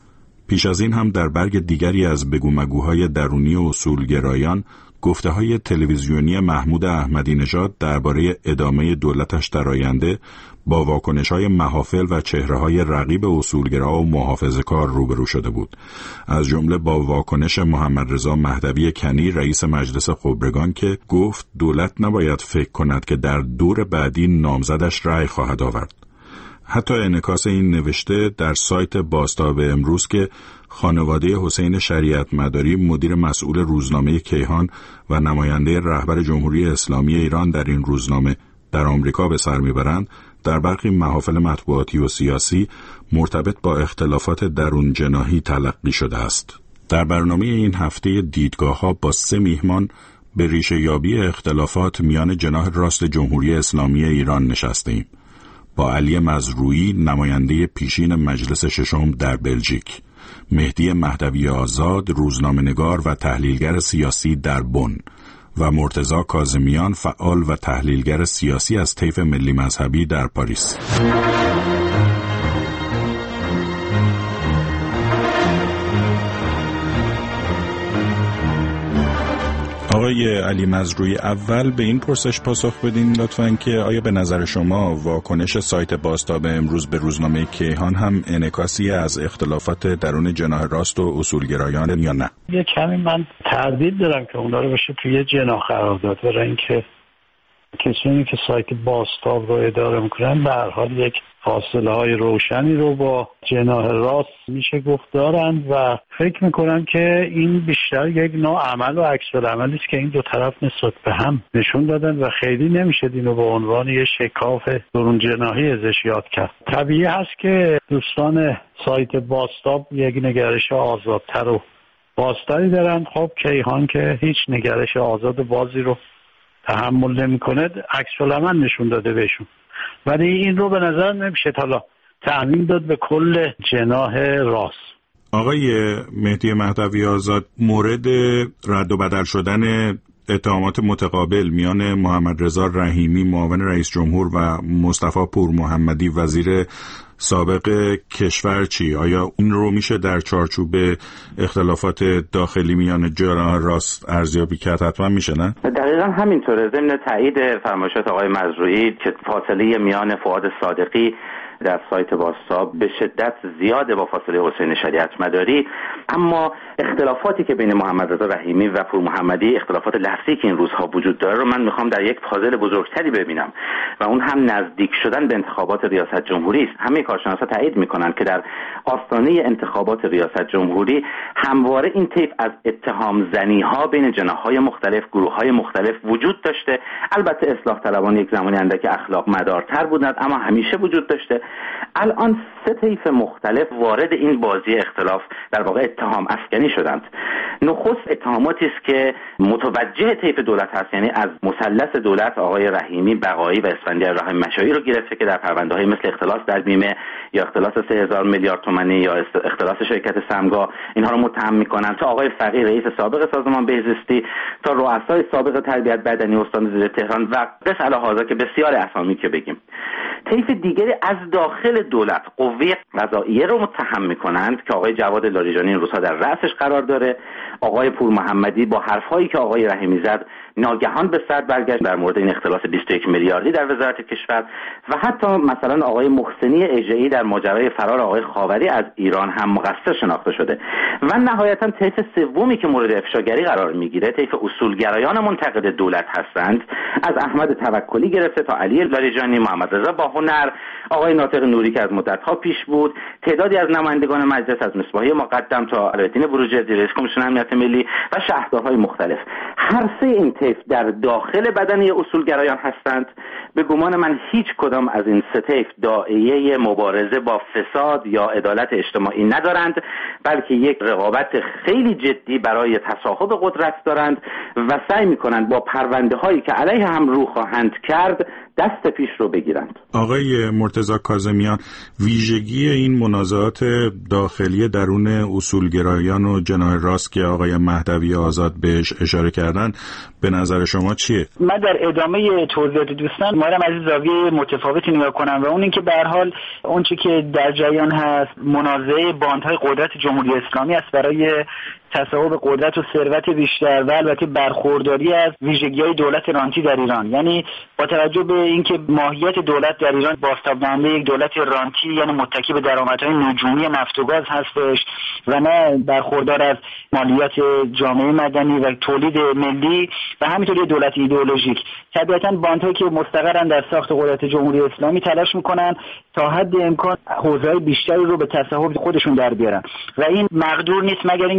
پیش از این هم در برگ دیگری از بگو مگوهای درونی و اصولگرایان گفته‌های تلویزیونی محمود احمدی نژاد درباره ادامه دولتش در آینده با واکنش‌های محافل و چهره‌های رقیب اصولگرا و محافظه‌کار روبرو شده بود. از جمله با واکنش محمد رضا مهدوی کنی رئیس مجلس خبرگان که گفت دولت نباید فکر کند که در دور بعدی نامزدش رأی خواهد آورد. حتی انعکاس این نوشته در سایت بازتاب امروز که خانواده حسین شریعت مداری مدیر مسئول روزنامه کیهان و نماینده رهبر جمهوری اسلامی ایران در این روزنامه در آمریکا به سر میبرند، در برخی محافل مطبوعاتی و سیاسی مرتبط با اختلافات درون جناحی تلقی شده است. در برنامه این هفته دیدگاه‌ها با 3 میهمان به ریشه یابی اختلافات میان جناح راست جمهوری اسلامی ایران نشستیم. با علی مزروعی، نماینده پیشین مجلس ششم در بلژیک، مهدی مهدوی آزاد، روزنامه‌نگار و تحلیلگر سیاسی در بن و مرتضی کاظمیان، فعال و تحلیلگر سیاسی از طیف ملی مذهبی در پاریس. آقای علی مزروعی، اول به این پرسش پاسخ بدین لطفاً که آیا به نظر شما واکنش سایت بازتاب امروز به روزنامه کیهان هم انعکاسی از اختلافات درون جناح راست و اصولگرایان یا نه؟ یه کمی من تردید دارم که اونا رو بشه توی جناح قرار داد، برای اینکه کسانی که سایت بازتاب رو اداره میکنن به هر حال یک فاصله های روشنی رو با جناح راست میشه گفت دارند و فکر میکنم که این بیشتر یک نوع عمل و عکس العملی است که این دو طرف نسبت به هم نشون دادن و خیلی نمیشه اینو به عنوان یه شکاف درون جناحی ازش یاد کرد. طبیعی هست که دوستان سایت بازتاب یک نگرش آزادتر و بازتری دارن. خب کیهان که هیچ نگرش آزاد بازی رو تحمل نمیکنه، عکس العمل نشون داده بهشون، ولی این رو به نظر نمیشه حالا تعمیم داد به کل جناح راست. آقای مهدی مهدوی آزاد، مورد رد و بدل شدن اتهامات متقابل میان محمد رضا رحیمی معاون رئیس جمهور و مصطفی پور محمدی وزیر سابق کشور چی؟ آیا این رو میشه در چارچوب اختلافات داخلی میان جناح راست ارزیابی کرد؟ حتما میشه، نه؟ دقیقا همینطوره. ضمن تایید فرمایشات آقای مزروعی که فاصله میان فؤاد صادقی در سایت بازتاب به شدت زیاده با فاصله حسین شریعت مداری، اما اختلافاتی که بین محمد رضا رحیمی و پور محمدی، اختلافات لفظی که این روزها وجود داره رو من میخوام در یک پازل بزرگتری ببینم و اون هم نزدیک شدن به انتخابات ریاست جمهوری است. همه کارشناسا تایید میکنن که در آستانه انتخابات ریاست جمهوری همواره این طیف از اتهام زنی ها بین جناح‌های مختلف، گروه‌های مختلف وجود داشته. البته اصلاح طلبان یک زمانی اندک اخلاق مدارتر بودند، اما همیشه وجود داشته. الان 3 طیف مختلف وارد این بازی اختلاف در واقع اتهام افکنی شدند. نخست اتهاماتی است که متوجه طیف دولت هست، یعنی از مثلث دولت آقای رحیمی، بقایی و اسفندیار رحیم مشایی رو گرفته که در پرونده‌های مثل اختلاس در بیمه یا اختلاس 3000 میلیارد تومانی یا اختلاس شرکت سمگا اینها رو متهم می‌کنند، تا آقای فقیه رئیس سابق سازمان بهزیستی، تا رؤسای سابق تربیت بدنی استان زیر تهران و قس علی‌هذا که بسیار اسامی که بگیم. طیف دیگری از داخل دولت قوه قضاییه رو متهم میکنند که آقای جواد لاریجانی این روزها در رأسش قرار داره. آقای پور محمدی با حرفایی که آقای رحیمی زد ناگهان به سر برگشت در مورد این اختلاس 21 میلیاردی در وزارت کشور و حتی مثلا آقای محسنی اژه‌ای در ماجرای فرار آقای خاوری از ایران هم مقصر شناخته شده. و نهایتا طیف سومی که مورد افشاگری قرار میگیره طیف اصولگرایان منتقد دولت هستند، از احمد توکلی گرفته تا علی لاریجانی، محمد رضا باهنر، آقای ناطق نوری که از مدت‌ها پیش بود، تعدادی از نمایندگان مجلس از مصباحی مقدم تا علایالدین بروجردی رئیس کمیسیون امنیت ملی و شهردارهای مختلف. هر سه این طیف در داخل بدنه اصولگرایان هستند. به گمان من هیچ کدام از این 3 طیف داعیه مبارزه با فساد یا عدالت اجتماعی ندارند، بلکه یک رقابت خیلی جدی برای تصاحب قدرت دارند و سعی می‌کنند با پرونده‌هایی که علیه هم رو خواهند کرد دست پیش رو بگیرند. آقای مرتضی کاظمیان، ویژگی این منازعات داخلی درون اصولگرایان و جناح راست که آقای مهدوی آزاد بهش اشاره کردن به نظر شما چیه؟ من در ادامه توضیحات دوستان مایلم از زاویه متفاوتی نگاه کنم و اون اینکه به هر حال اون چیزی که در جریان هست منازعه باندهای قدرت جمهوری اسلامی است برای تصاحب قدرت و ثروت بیشتر و البته برخورداری از ویژگی‌های دولت رانتی در ایران. یعنی با توجه به اینکه ماهیت دولت در ایران بازتاب‌دهنده یک دولت رانتی یعنی متکی به درآمدهای نجومی نفت و گاز هستش و نه برخوردار از مالیات جامعه مدنی و تولید ملی و همینطور دولت ایدئولوژیک، طبیعتاً باندهایی که مستقرن در ساخت قدرت جمهوری اسلامی تلاش میکنن تا حد امکان حوزه‌های بیشتری رو به تصاحب خودشون در بیارن و این مقدور نیست مگر اینکه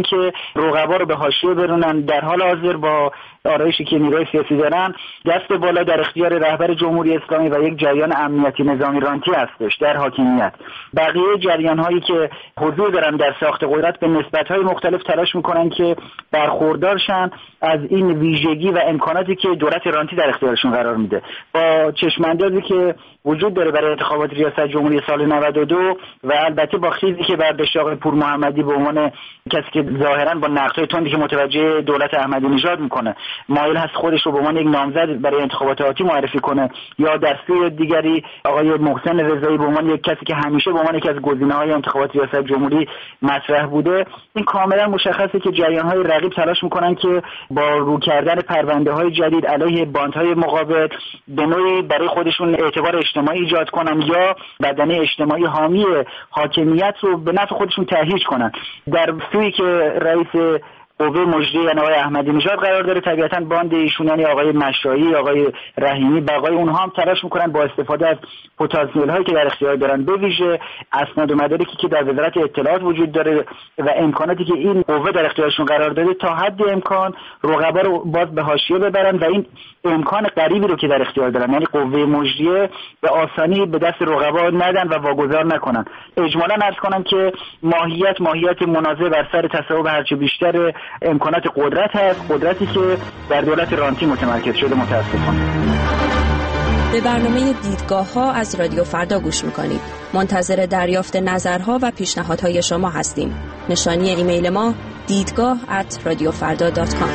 رقبا رو به حاشیه برونن. در حال حاضر با آرایشی که نیروی سیاسی دارن، دست بالا در اختیار رهبر جمهوری اسلامی و یک جریان امنیتی نظامی رانتی هستش در حاکمیت. بقیه جریان‌هایی که حضور دارن در ساخت قدرت به نسبت‌های مختلف تلاش می‌کنن که برخوردار شن از این ویژگی و امکاناتی که دولت رانتی در اختیارشون قرار میده. با چشم‌اندازی که وجود داره برای انتخابات ریاست جمهوری سال 92 و البته با خیزی که برداشت آقای پور محمدی به عنوان کسی که ظاهراً با نقدهای تندی که متوجه دولت احمدی نژاد میکنه مایل هست خودش رو به عنوان یک نامزد برای انتخابات آتی معرفی کنه، یا در سوی دیگری آقای محسن رضایی به عنوان یک کسی که همیشه به عنوان یکی از گزینه‌های انتخابات ریاست جمهوری مطرح بوده، این کاملا مشخصه که جریان‌های رقیب تلاش میکنن که با رو کردن پرونده‌های جدید علیه باندهای مقابل به نوعی برای خودشون اعتبار اجتماعی ایجاد کنن یا بدنه اجتماعی حامی حاکمیت رو به نفع خودشون تهییج کنن. در سوی که رئیس قوه مجریه یعنی آقای احمدی نژاد قرار داره، طبیعتاً باند ایشون یعنی آقای مشایی، آقای رحیمی، بقای اونها هم تلاش میکنن با استفاده از پتانسیل هایی که در اختیار دارن، به ویژه اسناد و مدارکی که در وزارت اطلاعات وجود داره و امکاناتی که این قوه در اختیارشون قرار داده، تا حد امکان رقبا رو باز به حاشیه ببرن و این امکان غریبی رو که در اختیار دارن یعنی قوه مجریه به آسانی به دست رقبا ندن و واگذار نکنن. اجمالاً عرض کنم که ماهیت منازعه بر سر تصاحب هرچه بیشتر امکانات قدرت هست، قدرتی که در دولت رانتی متمرکز شده متاسفانه. به برنامه دیدگاه‌ها از رادیو فردا گوش می‌کنید. منتظر دریافت نظرها و پیشنهادهای شما هستیم. نشانی ایمیل ما دیدگاه@radiofarda.com.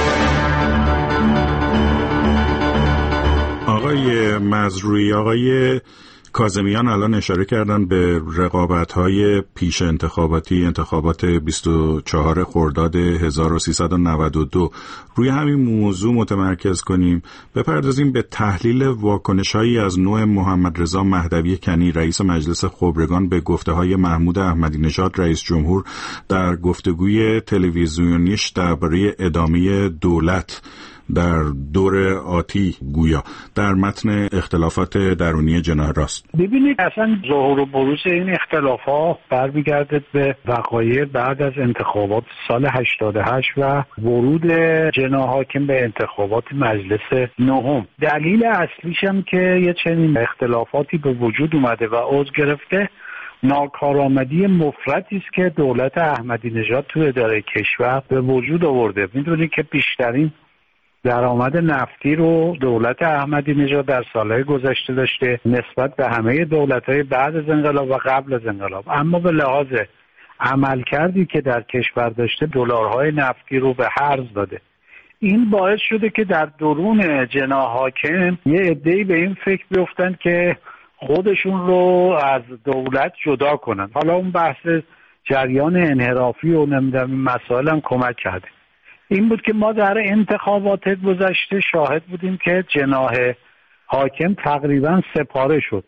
آقای مزروعی، آقای کاظمیان الان اشاره کردن به رقابت‌های پیش انتخاباتی، انتخابات 24 خرداد 1392. روی همین موضوع متمرکز کنیم، بپردازیم به تحلیل واکنش‌هایی از نوع محمد رضا مهدوی کنی رئیس مجلس خبرگان به گفته‌های محمود احمدی نژاد رئیس جمهور در گفتگوی تلویزیونیش درباره ادامه دولت در دور آتی گویا در متن اختلافات درونی جناح راست. ببینید اصلا ظهور و بروز این اختلافات برمیگرده به وقایع بعد از انتخابات سال 88 و ورود جناح حاکم به انتخابات مجلس نهم. دلیل اصلیش هم که یه چنین اختلافاتی به وجود اومده و اوج گرفته ناکارآمدی مفرطی است که دولت احمدی نژاد تو اداره کشور به وجود آورده. میدونید که بیشترین درآمد نفتی رو دولت احمدی نژاد در سالهای گذشته داشته نسبت به همه دولت‌های بعد از انقلاب و قبل از انقلاب، اما به لحاظ عملکردی که در کشور داشته دلارهای نفتی رو به هرز داده. این باعث شده که در درون جناح حاکم یه عده‌ای به این فکر بیفتن که خودشون رو از دولت جدا کنن. حالا اون بحث جریان انحرافی و نمیدونم این مسائل هم کمک کرده. این بود که ما در انتخابات گذشته شاهد بودیم که جناح حاکم تقریبا سپاره شد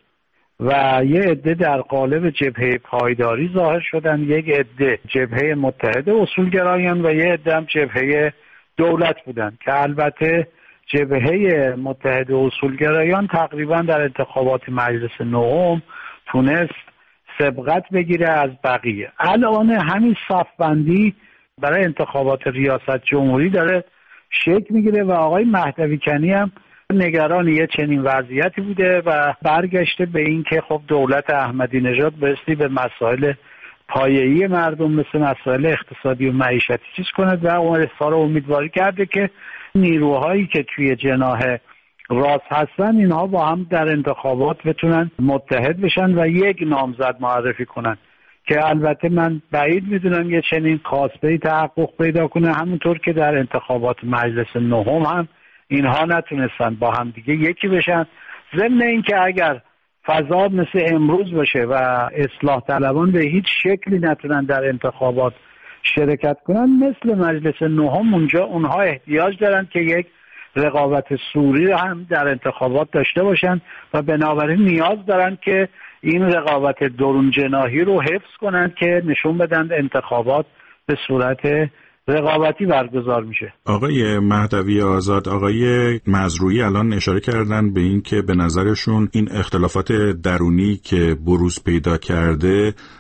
و یه عده در قالب جبهه پایداری ظاهر شدن، یک عده جبهه متحد اصولگرایان و یه عده هم جبهه دولت بودن که البته جبهه متحد اصولگرایان تقریبا در انتخابات مجلس نهم تونست سبقت بگیره از بقیه. الان همین صفبندی برای انتخابات ریاست جمهوری داره شکل میگیره و آقای مهدوی کنی هم نگران یه چنین وضعیتی بوده و برگشته به این که خب دولت احمدی نژاد بایستی به مسائل پایه‌ای مردم مثل مسائل اقتصادی و معیشتی چیز کند و اون اظهار امیدواری کرده که نیروهایی که توی جناح راست هستن اینها با هم در انتخابات بتونن متحد بشن و یک نامزد معرفی کنن که البته من بعید میدونم یه چنین خواسته تحقق پیدا کنه، همونطور که در انتخابات مجلس نهم هم اینها نتونستن با هم دیگه یکی بشن. ضمن این که اگر فضا مثل امروز باشه و اصلاح طلبان به هیچ شکلی نتونن در انتخابات شرکت کنن، مثل مجلس نهم اونجا اونها احتیاج دارن که یک رقابت سوری هم در انتخابات داشته باشن و بنابراین نیاز دارن که این رقابت درون جناحی رو حفظ کنن که نشون بدن انتخابات به صورت رقابتی برگزار میشه. آقای مهدوی آزاد، آقای مزروعی الان اشاره کردن به این که به نظرشون این اختلافات درونی که بروز پیدا کرده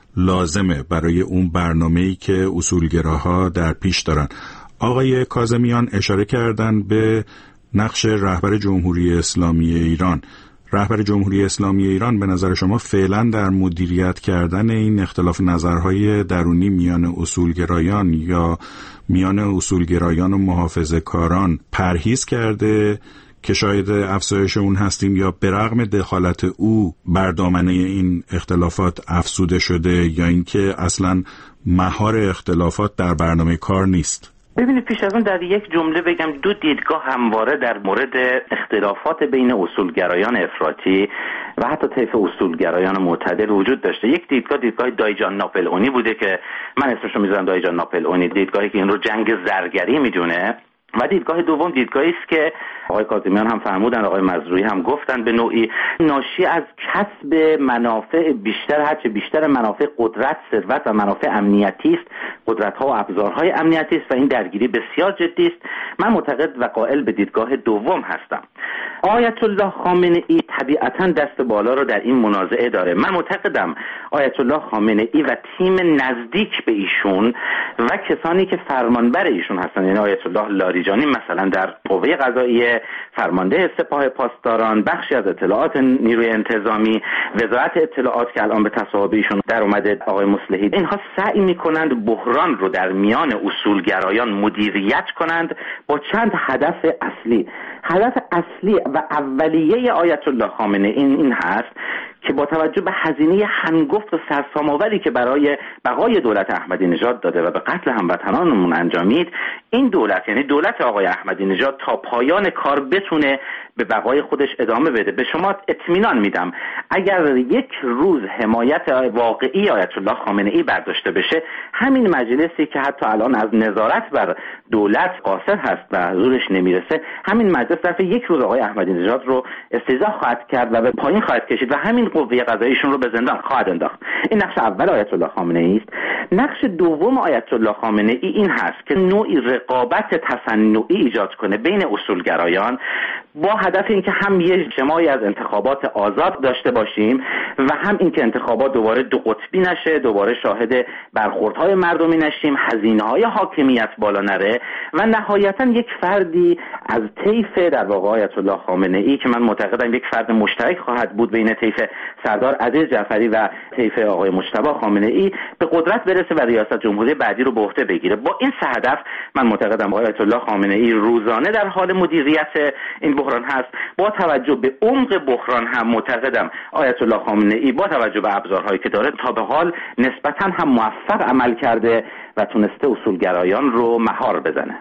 لازمه برای اون برنامه‌ای که اصولگراها در پیش دارن. آقای کاظمیان اشاره کردن به نقش رهبر جمهوری اسلامی ایران. رهبر جمهوری اسلامی ایران به نظر شما فعلا در مدیریت کردن این اختلاف نظرهای درونی میان اصولگرایان یا میان اصولگرایان و محافظه‌کاران پرهیز کرده که شاید افزایش اون هستیم، یا به رغم دخالت او بر دامنه این اختلافات افزوده شده، یا اینکه اصلا مهار اختلافات در برنامه کار نیست؟ ببینید، پیش از اون در یک جمله بگم دو دیدگاه همواره در مورد اختلافات بین اصولگرایان افراطی و حتی طیف اصولگرایان معتدل وجود داشته. یک دیدگاه دایجان ناپلئونی بوده که من اسمشو میذارم دایجان ناپلئونی، دیدگاهی که این رو جنگ زرگری میدونه، و دیدگاه دوم دیدگاهی است که آقای کاظمیان هم فرمودن، آقای مزروعی هم گفتن، به نوعی ناشی از کسب منافع بیشتر، هرچه بیشتر منافع قدرت، ثروت و منافع امنیتی است، قدرت‌ها و ابزارهای امنیتی است و این درگیری بسیار جدی است. من معتقد و قائل به دیدگاه دوم هستم. آیت الله خامنه‌ای طبیعتاً دست بالا رو در این منازعه داره. من معتقدم آیت الله خامنه‌ای و تیم نزدیک به ایشون و کسانی که فرمانبر ایشون هستند، یعنی آیت الله لاریجانی مثلا در قوه قضاییه، فرمانده سپاه پاسداران، بخشی از اطلاعات نیروی انتظامی، وزارت اطلاعات که الان به تصاحب ایشون در اومده آقای مصلحی، اینها سعی میکنند بحران رو در میان اصولگرایان مدیریت کنند با چند هدف اصلی. هدف اصلی و اولیه آیت الله خامنه‌ای این هست که با توجه به هزینه هنگفت و سرسام‌آوری که برای بقای دولت احمدی نژاد داده و به قتل هموطنانمون انجامید، این دولت، یعنی دولت آقای احمدی نژاد، تا پایان کار بتونه به بقای خودش ادامه بده. به شما اطمینان میدم اگر یک روز حمایت واقعی آیت الله خامنه‌ای برداشته بشه، همین مجلسی که حتی الان از نظارت بر دولت قاصر هست و زورش نمیرسه، همین مجلس ظرف یک روز آقای احمدی نژاد رو استیضاح خواهد کرد و به پایین خواهد کشید و همین قوه قضاییشون رو به زندان خواهد انداخت. این نقش اول آیت الله خامنه‌ای است. نقش دوم آیت الله خامنه‌ای این هست که نوعی رقابت تصنعی ایجاد کنه بین اصولگرایان با هدف اینکه هم یه اجتماعی از انتخابات آزاد داشته باشیم و هم اینکه انتخابات دوباره دو قطبی نشه، دوباره شاهد برخوردهای مردمی نشیم، هزینه‌های حاکمیت بالا نره و نهایتاً یک فردی از طیف در واقع آیت الله خامنه‌ای که من معتقدم یک فرد مشترک خواهد بود بین طیف سردار عزیز جعفری و طیف آقای مجتبی خامنه‌ای به قدرت برسه و ریاست جمهوری بعدی رو به عهده بگیره. با این سه هدف من معتقدم آیت الله خامنه‌ای روزانه در حال مدیریت این بحران هست. با توجه به عمق بحران هم معتقدم آیت الله خامنه‌ای با توجه به ابزارهایی که داره تا به حال نسبتاً هم موفق عمل کرده و تونسته اصولگرایان رو مهار بزنه.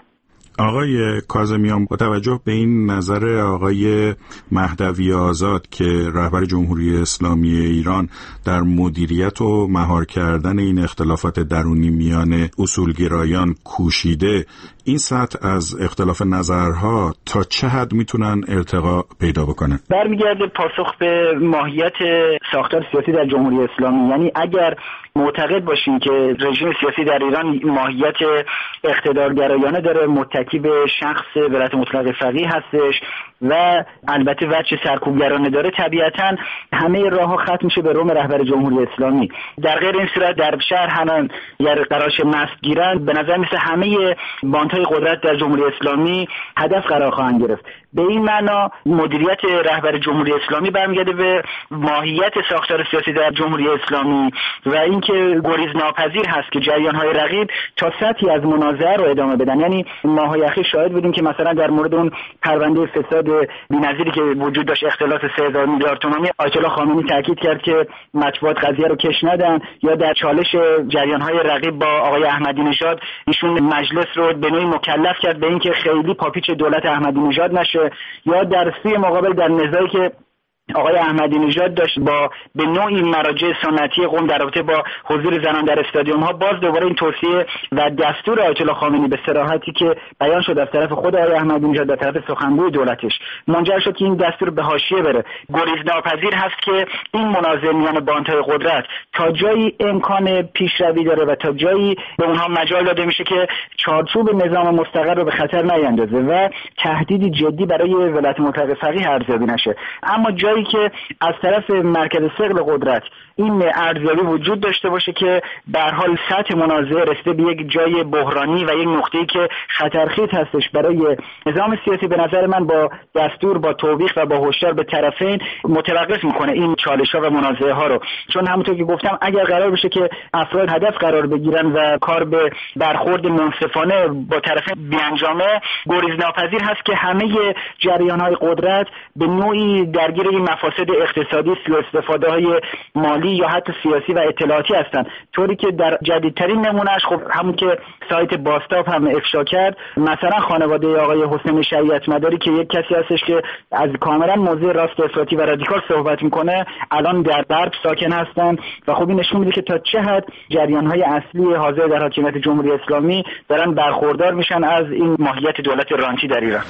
آقای کاظمیان، با توجه به این نظر آقای مهدوی آزاد که رهبر جمهوری اسلامی ایران در مدیریت و مهار کردن این اختلافات درونی میان اصولگرایان کوشیده، این سطح از اختلاف نظرها تا چه حد میتونن ارتقا پیدا بکنن؟ برمیگرده پاسخ به ماهیت ساختار سیاسی در جمهوری اسلامی. یعنی اگر معتقد باشیم که رژیم سیاسی در ایران ماهیت اقتدارگرایانه داره، متکی به شخص ولایت مطلقه فقیه هستش و البته وجه سرکوبگرانه داره، طبیعتاً همه راهها ختم میشه به روم رهبر جمهوری اسلامی. در غیر این صورت در شهر هنان یا قرارش مست گیرن، به نظر مثل همه باندهای قدرت در جمهوری اسلامی هدف قرار خواهند گرفت. به این معنا مدیریت رهبر جمهوری اسلامی برمیگرده به ماهیت ساختار سیاسی در جمهوری اسلامی و اینکه گریز ناپذیر هست که جریان‌های رقیب تا سطحی از منازعه رو ادامه بدن. یعنی ماه‌های اخیر شاهد بودیم که مثلا در مورد اون پرونده فساد بی‌نظیری که وجود داشت، اختلاس 3000 میلیارد تومانی، آیت الله خامنه‌ای تاکید کرد که مطبوعات قضیه رو کش ندن، یا در چالش جریان‌های رقیب با آقای احمدی نژاد ایشون مجلس رو به نوعی مکلف کرد به اینکه خیلی پاپیچ دولت احمدی نژاد نشه، یا در سوی مقابل در نزاعی که آقای احمدی نژاد داشت با به نوعی مراجع سنتی قم در رابطه با حضور زنان در استادیوم ها، باز دوباره این توصیه و دستور آیت الله خامنه‌ای به صراحتی که بیان شد از طرف خود آقای احمدی نژاد در طرف سخنگوی دولتش منجر شد که این دستور به حاشیه بره. گریز ناپذیر هست که این منازعه میان باندهای قدرت تا جایی امکان پیشروی داره و تا جایی به اونها مجال داده میشه که چارچوب نظام مستقر رو به خطر نیندازه و تهدیدی جدی برای ولایت مطلقه فقیه ارزیابی نشه. اما جایی جایی که از طرف مرکز ثقل قدرت این ارزیابی وجود داشته باشه که به هر حال سطح منازعه رسیده به یک جای بحرانی و یک نقطه‌ای که خطرخیز هستش برای نظام سیاسی، به نظر من با دستور، با توبیخ و با هشدار به طرفین متوقف میکنه این چالش‌ها و منازعه ها رو. چون همونطور که گفتم اگر قرار بشه که افراد هدف قرار بگیرن و کار به برخورد منصفانه با طرفین بیانجامه، گریزناپذیر هست که همه جریان‌های قدرت به نوعی درگیر این مفاسد اقتصادی، سوء استفاده‌های مالی یا حتی سیاسی و اطلاعاتی هستند. طوری که در جدیدترین نمونهش خب همون که سایت باستاب هم افشا کرد، مثلا خانواده آقای حسین شریعت مداری که یک کسی هستش که از کاملا موضع راست افراطی و رادیکال صحبت میکنه، الان در غرب ساکن هستن و خب این نشون میده که تا چه حد جریان‌های اصلی حاضر در حاکمیت جمهوری اسلامی دارن برخوردار میشن از این ماهیت دولت رانتی در ایران.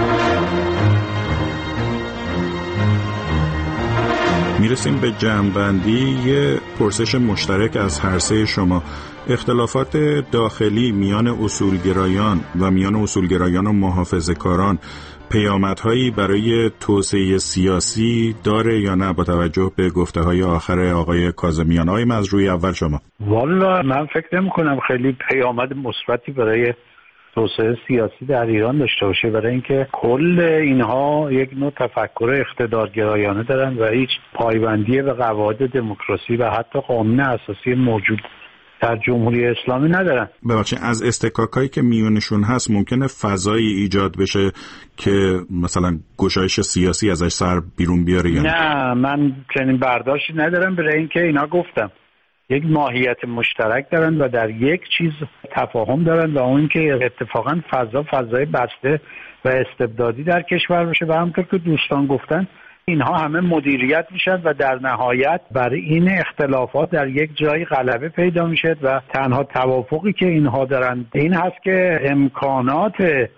میرسیم به جمع‌بندی. یه پرسش مشترک از هر سه شما: اختلافات داخلی میان اصولگرایان و میان اصولگرایان و محافظه‌کاران پیامدهایی برای توسعه سیاسی داره یا نه، با توجه به گفته‌های آخر آقای کاظمیان؟ آقای مزروعی، اول شما. والا من فکر نمی‌کنم خیلی پیامد مثبتی برای توسعه سیاسی در ایران داشته باشه، برای اینکه کل اینها یک نوع تفکر اقتدارگرایانه دارن و هیچ پایبندی به قواعد دموکراسی و حتی قانون اساسی موجود در جمهوری اسلامی ندارن. ببخشید، از استکاکایی که میونشون هست ممکنه فضایی ایجاد بشه که مثلا گشایش سیاسی ازش سر بیرون بیاره یا نه؟ من چنین برداشتی ندارم، برای اینکه اینا گفتم یک ماهیت مشترک دارن و در یک چیز تفاهم دارن و اون که اتفاقا فضای بسته و استبدادی در کشور بشه و همونطور که دوستان گفتن اینها همه مدیریت میشن و در نهایت بر این اختلافات در یک جایی غلبه پیدا میشه و تنها توافقی که اینها دارن این هست که امکانات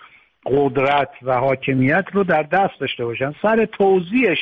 قدرت و حاکمیت رو در دست داشته باشن. سر توزیعش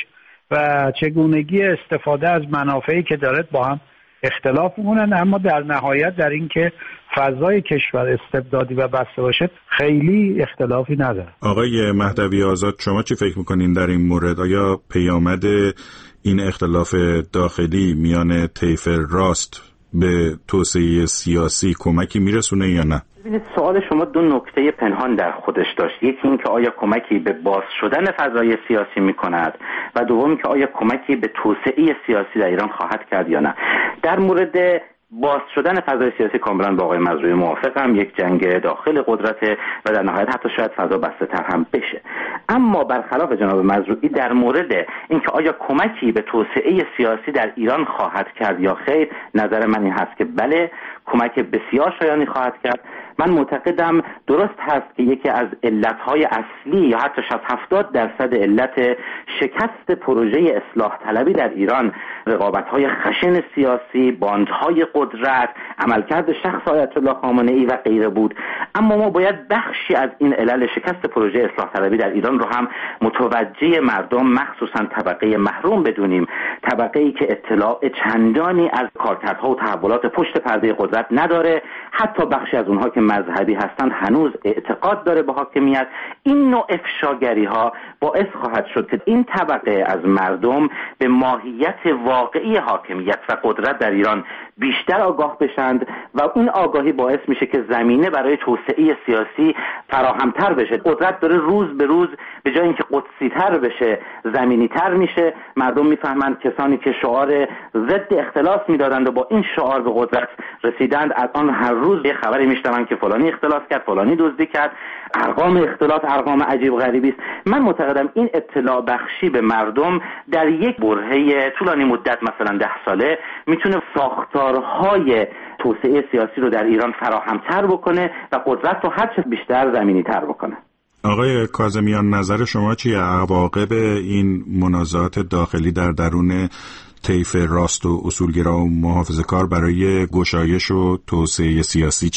و چگونگی استفاده از منافعی که داره با هم اختلاف میکنن، اما در نهایت در این که فضای کشور استبدادی و بسته باشه خیلی اختلافی نداره. آقای مهدوی آزاد، شما چی فکر میکنین در این مورد؟ آیا پیامد این اختلاف داخلی میان طیف راست به توسعه سیاسی کمکی میرسونه یا نه؟ ببینید، سوال شما دو نکته پنهان در خودش داشت. یکی این که آیا کمکی به باز شدن فضای سیاسی میکند و دوم که آیا کمکی به توسعه سیاسی در ایران خواهد کرد یا نه. در مورد باز شدن فضای سیاسی کاملا با آقای مزروعی موافقم. یک جنگ داخل قدرته و در نهایت حتی شاید فضا بسته تر هم بشه. اما برخلاف جناب مزروعی در مورد اینکه آیا کمکی به توسعه سیاسی در ایران خواهد کرد یا خیر، نظر من این هست که بله، کمک بسیار شایانی خواهد کرد. من معتقدم درست هست که یکی از علتهای اصلی یا حتی 70% علت شکست پروژه اصلاح طلبی در ایران رقابت‌های خشن سیاسی، باندهای قدرت، عملکرد شخص آیت الله خامنه‌ای و غیره بود. اما ما باید بخشی از این علل شکست پروژه اصلاح طلبی در ایران رو هم متوجه مردم، مخصوصا طبقه محروم بدونیم، طبقه‌ای که اطلاع چندانی از کارکردها و تحولات پشت پرده قدرت نداره. حتی بخشی از اونها که مذهبی هستند هنوز اعتقاد داره به حاکمیت. این نوع افشاگری ها باعث خواهد شد که این طبقه از مردم به ماهیت واقعی حاکمیت و قدرت در ایران بیشتر آگاه بشند و این آگاهی باعث میشه که زمینه برای توسعه سیاسی فراهمتر بشه. قدرت داره روز به روز به جای اینکه قدسی تر بشه زمینی تر میشه. مردم میفهمند کسانی که شعار ضد اختلاس میدادند و با این شعار به قدرت رسیدند الان هر روز یه خبری میشنون که فلانی اختلاس کرد، فلانی دزدی کرد. ارقام اختلاس ارقام عجیب غریبی است. من معتقدم این اطلاع بخشی به مردم در یک برهه طولانی مدت، مثلا 10 ساله، میتونه ساختارهای توسعه سیاسی رو در ایران فراهمتر بکنه و قدرت رو هرچه بیشتر زمینی تر بکنه. آقای کاظمیان، نظر شما چیه؟ عواقب این منازعات داخلی در درون طیف راست و اصولگرا و محافظه‌کار برای گشایش و توسعه سیاسی چیه؟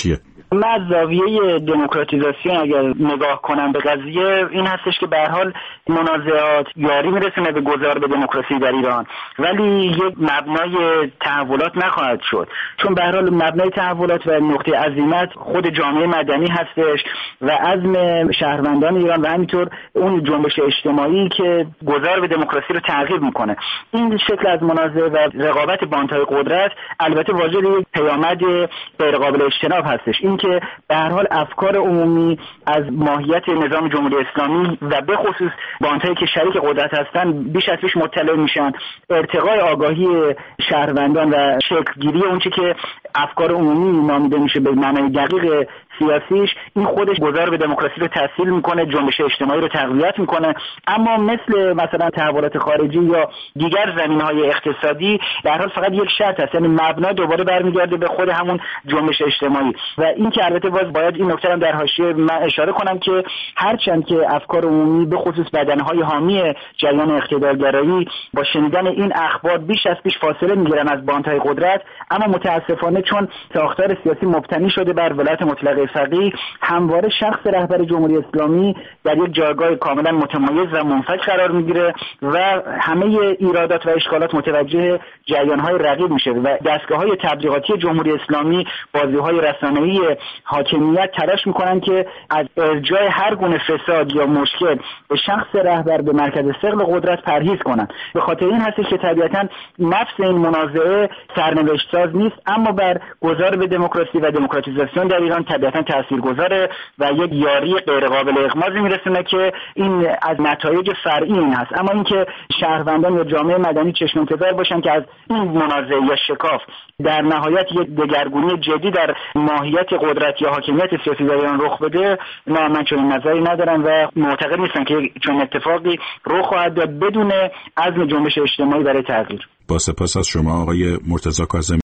من از زاویه دموکراتیزاسیون اگر نگاه کنم به قضیه این هستش که به هر حال منازعات یاری میرسونه به گذار به دموکراسی در ایران، ولی یک مبنای تحولات نخواهد شد، چون به هر حال مبنای تحولات و نقطه عزیمت خود جامعه مدنی هستش و عزم شهروندان ایران و همینطور اون جنبش اجتماعی که گذار به دموکراسی رو ترغیب میکنه. این شکل از منازعه و رقابت باندهای قدرت البته واجد یک پیامد غیرقابل اجتناب هستش، این که به هر حال افکار عمومی از ماهیت نظام جمهوری اسلامی و به خصوص باندهایی که شریک قدرت هستن بیش از پیش مطلع میشن. ارتقای آگاهی شهروندان و شکلگیری اونچه که افکار عمومی نامیده میشه به معنای دقیق سیاسیش، این خودش گذار به دموکراسی رو تسهیل میکنه، جنبش اجتماعی رو تقویت میکنه. اما مثلا تحولات خارجی یا دیگر زمینه‌های اقتصادی در حال فقط یک شرط هست، یعنی مبنا دوباره برمیگرده به خود همون جنبش اجتماعی. و این که البته باید این نکته هم در حاشیه من اشاره کنم که هرچند که افکار عمومی به خصوص بدنه‌های حامی جریان اقتدارگرایی با شنیدن این اخبار بیش از پیش فاصله میگیرن از باندهای قدرت، اما متاسفانه چون ساختار سیاسی مبتنی شده بر ولایت مطلقه فقیه، همواره شخص رهبر جمهوری اسلامی در یک جایگاه کاملا متمایز و منفک قرار میگیره و همه ایرادات و اشکالات متوجه جریان‌های رقیب میشه و دستگاه‌های تبلیغاتی جمهوری اسلامی، بازی‌های رسانه‌ای حاکمیت تلاش میکنن که از ارجاع هر گونه فساد یا مشکل به شخص رهبر به مرکز ثقل قدرت پرهیز کنن. به خاطر این هست که طبیعتاً نفس این منازعه سرنوشت ساز نیست، اما بر گذار به دموکراسی و دموکراتیزاسیون در ایران طبیعتاً تاثیرگذاره و یک یاری غیرقابل اغماضی میرسونه که این از نتایج فرعی این هست. اما اینکه شهروندان یا جامعه مدنی چشم انتظار باشن که از این منازعه یا شکاف در نهایت یک دگرگونی جدی در ماهیت قدرت یا حاکمیت سیاسی در ایران رخ بده، نه، من چنین نظری ندارم و معتقد نیستم که چون اتفاقی رخ خواهد داد بدون عزم جنبش اجتماعی برای تغییر. با سپاس از شما آقای مرتضی کاظمی.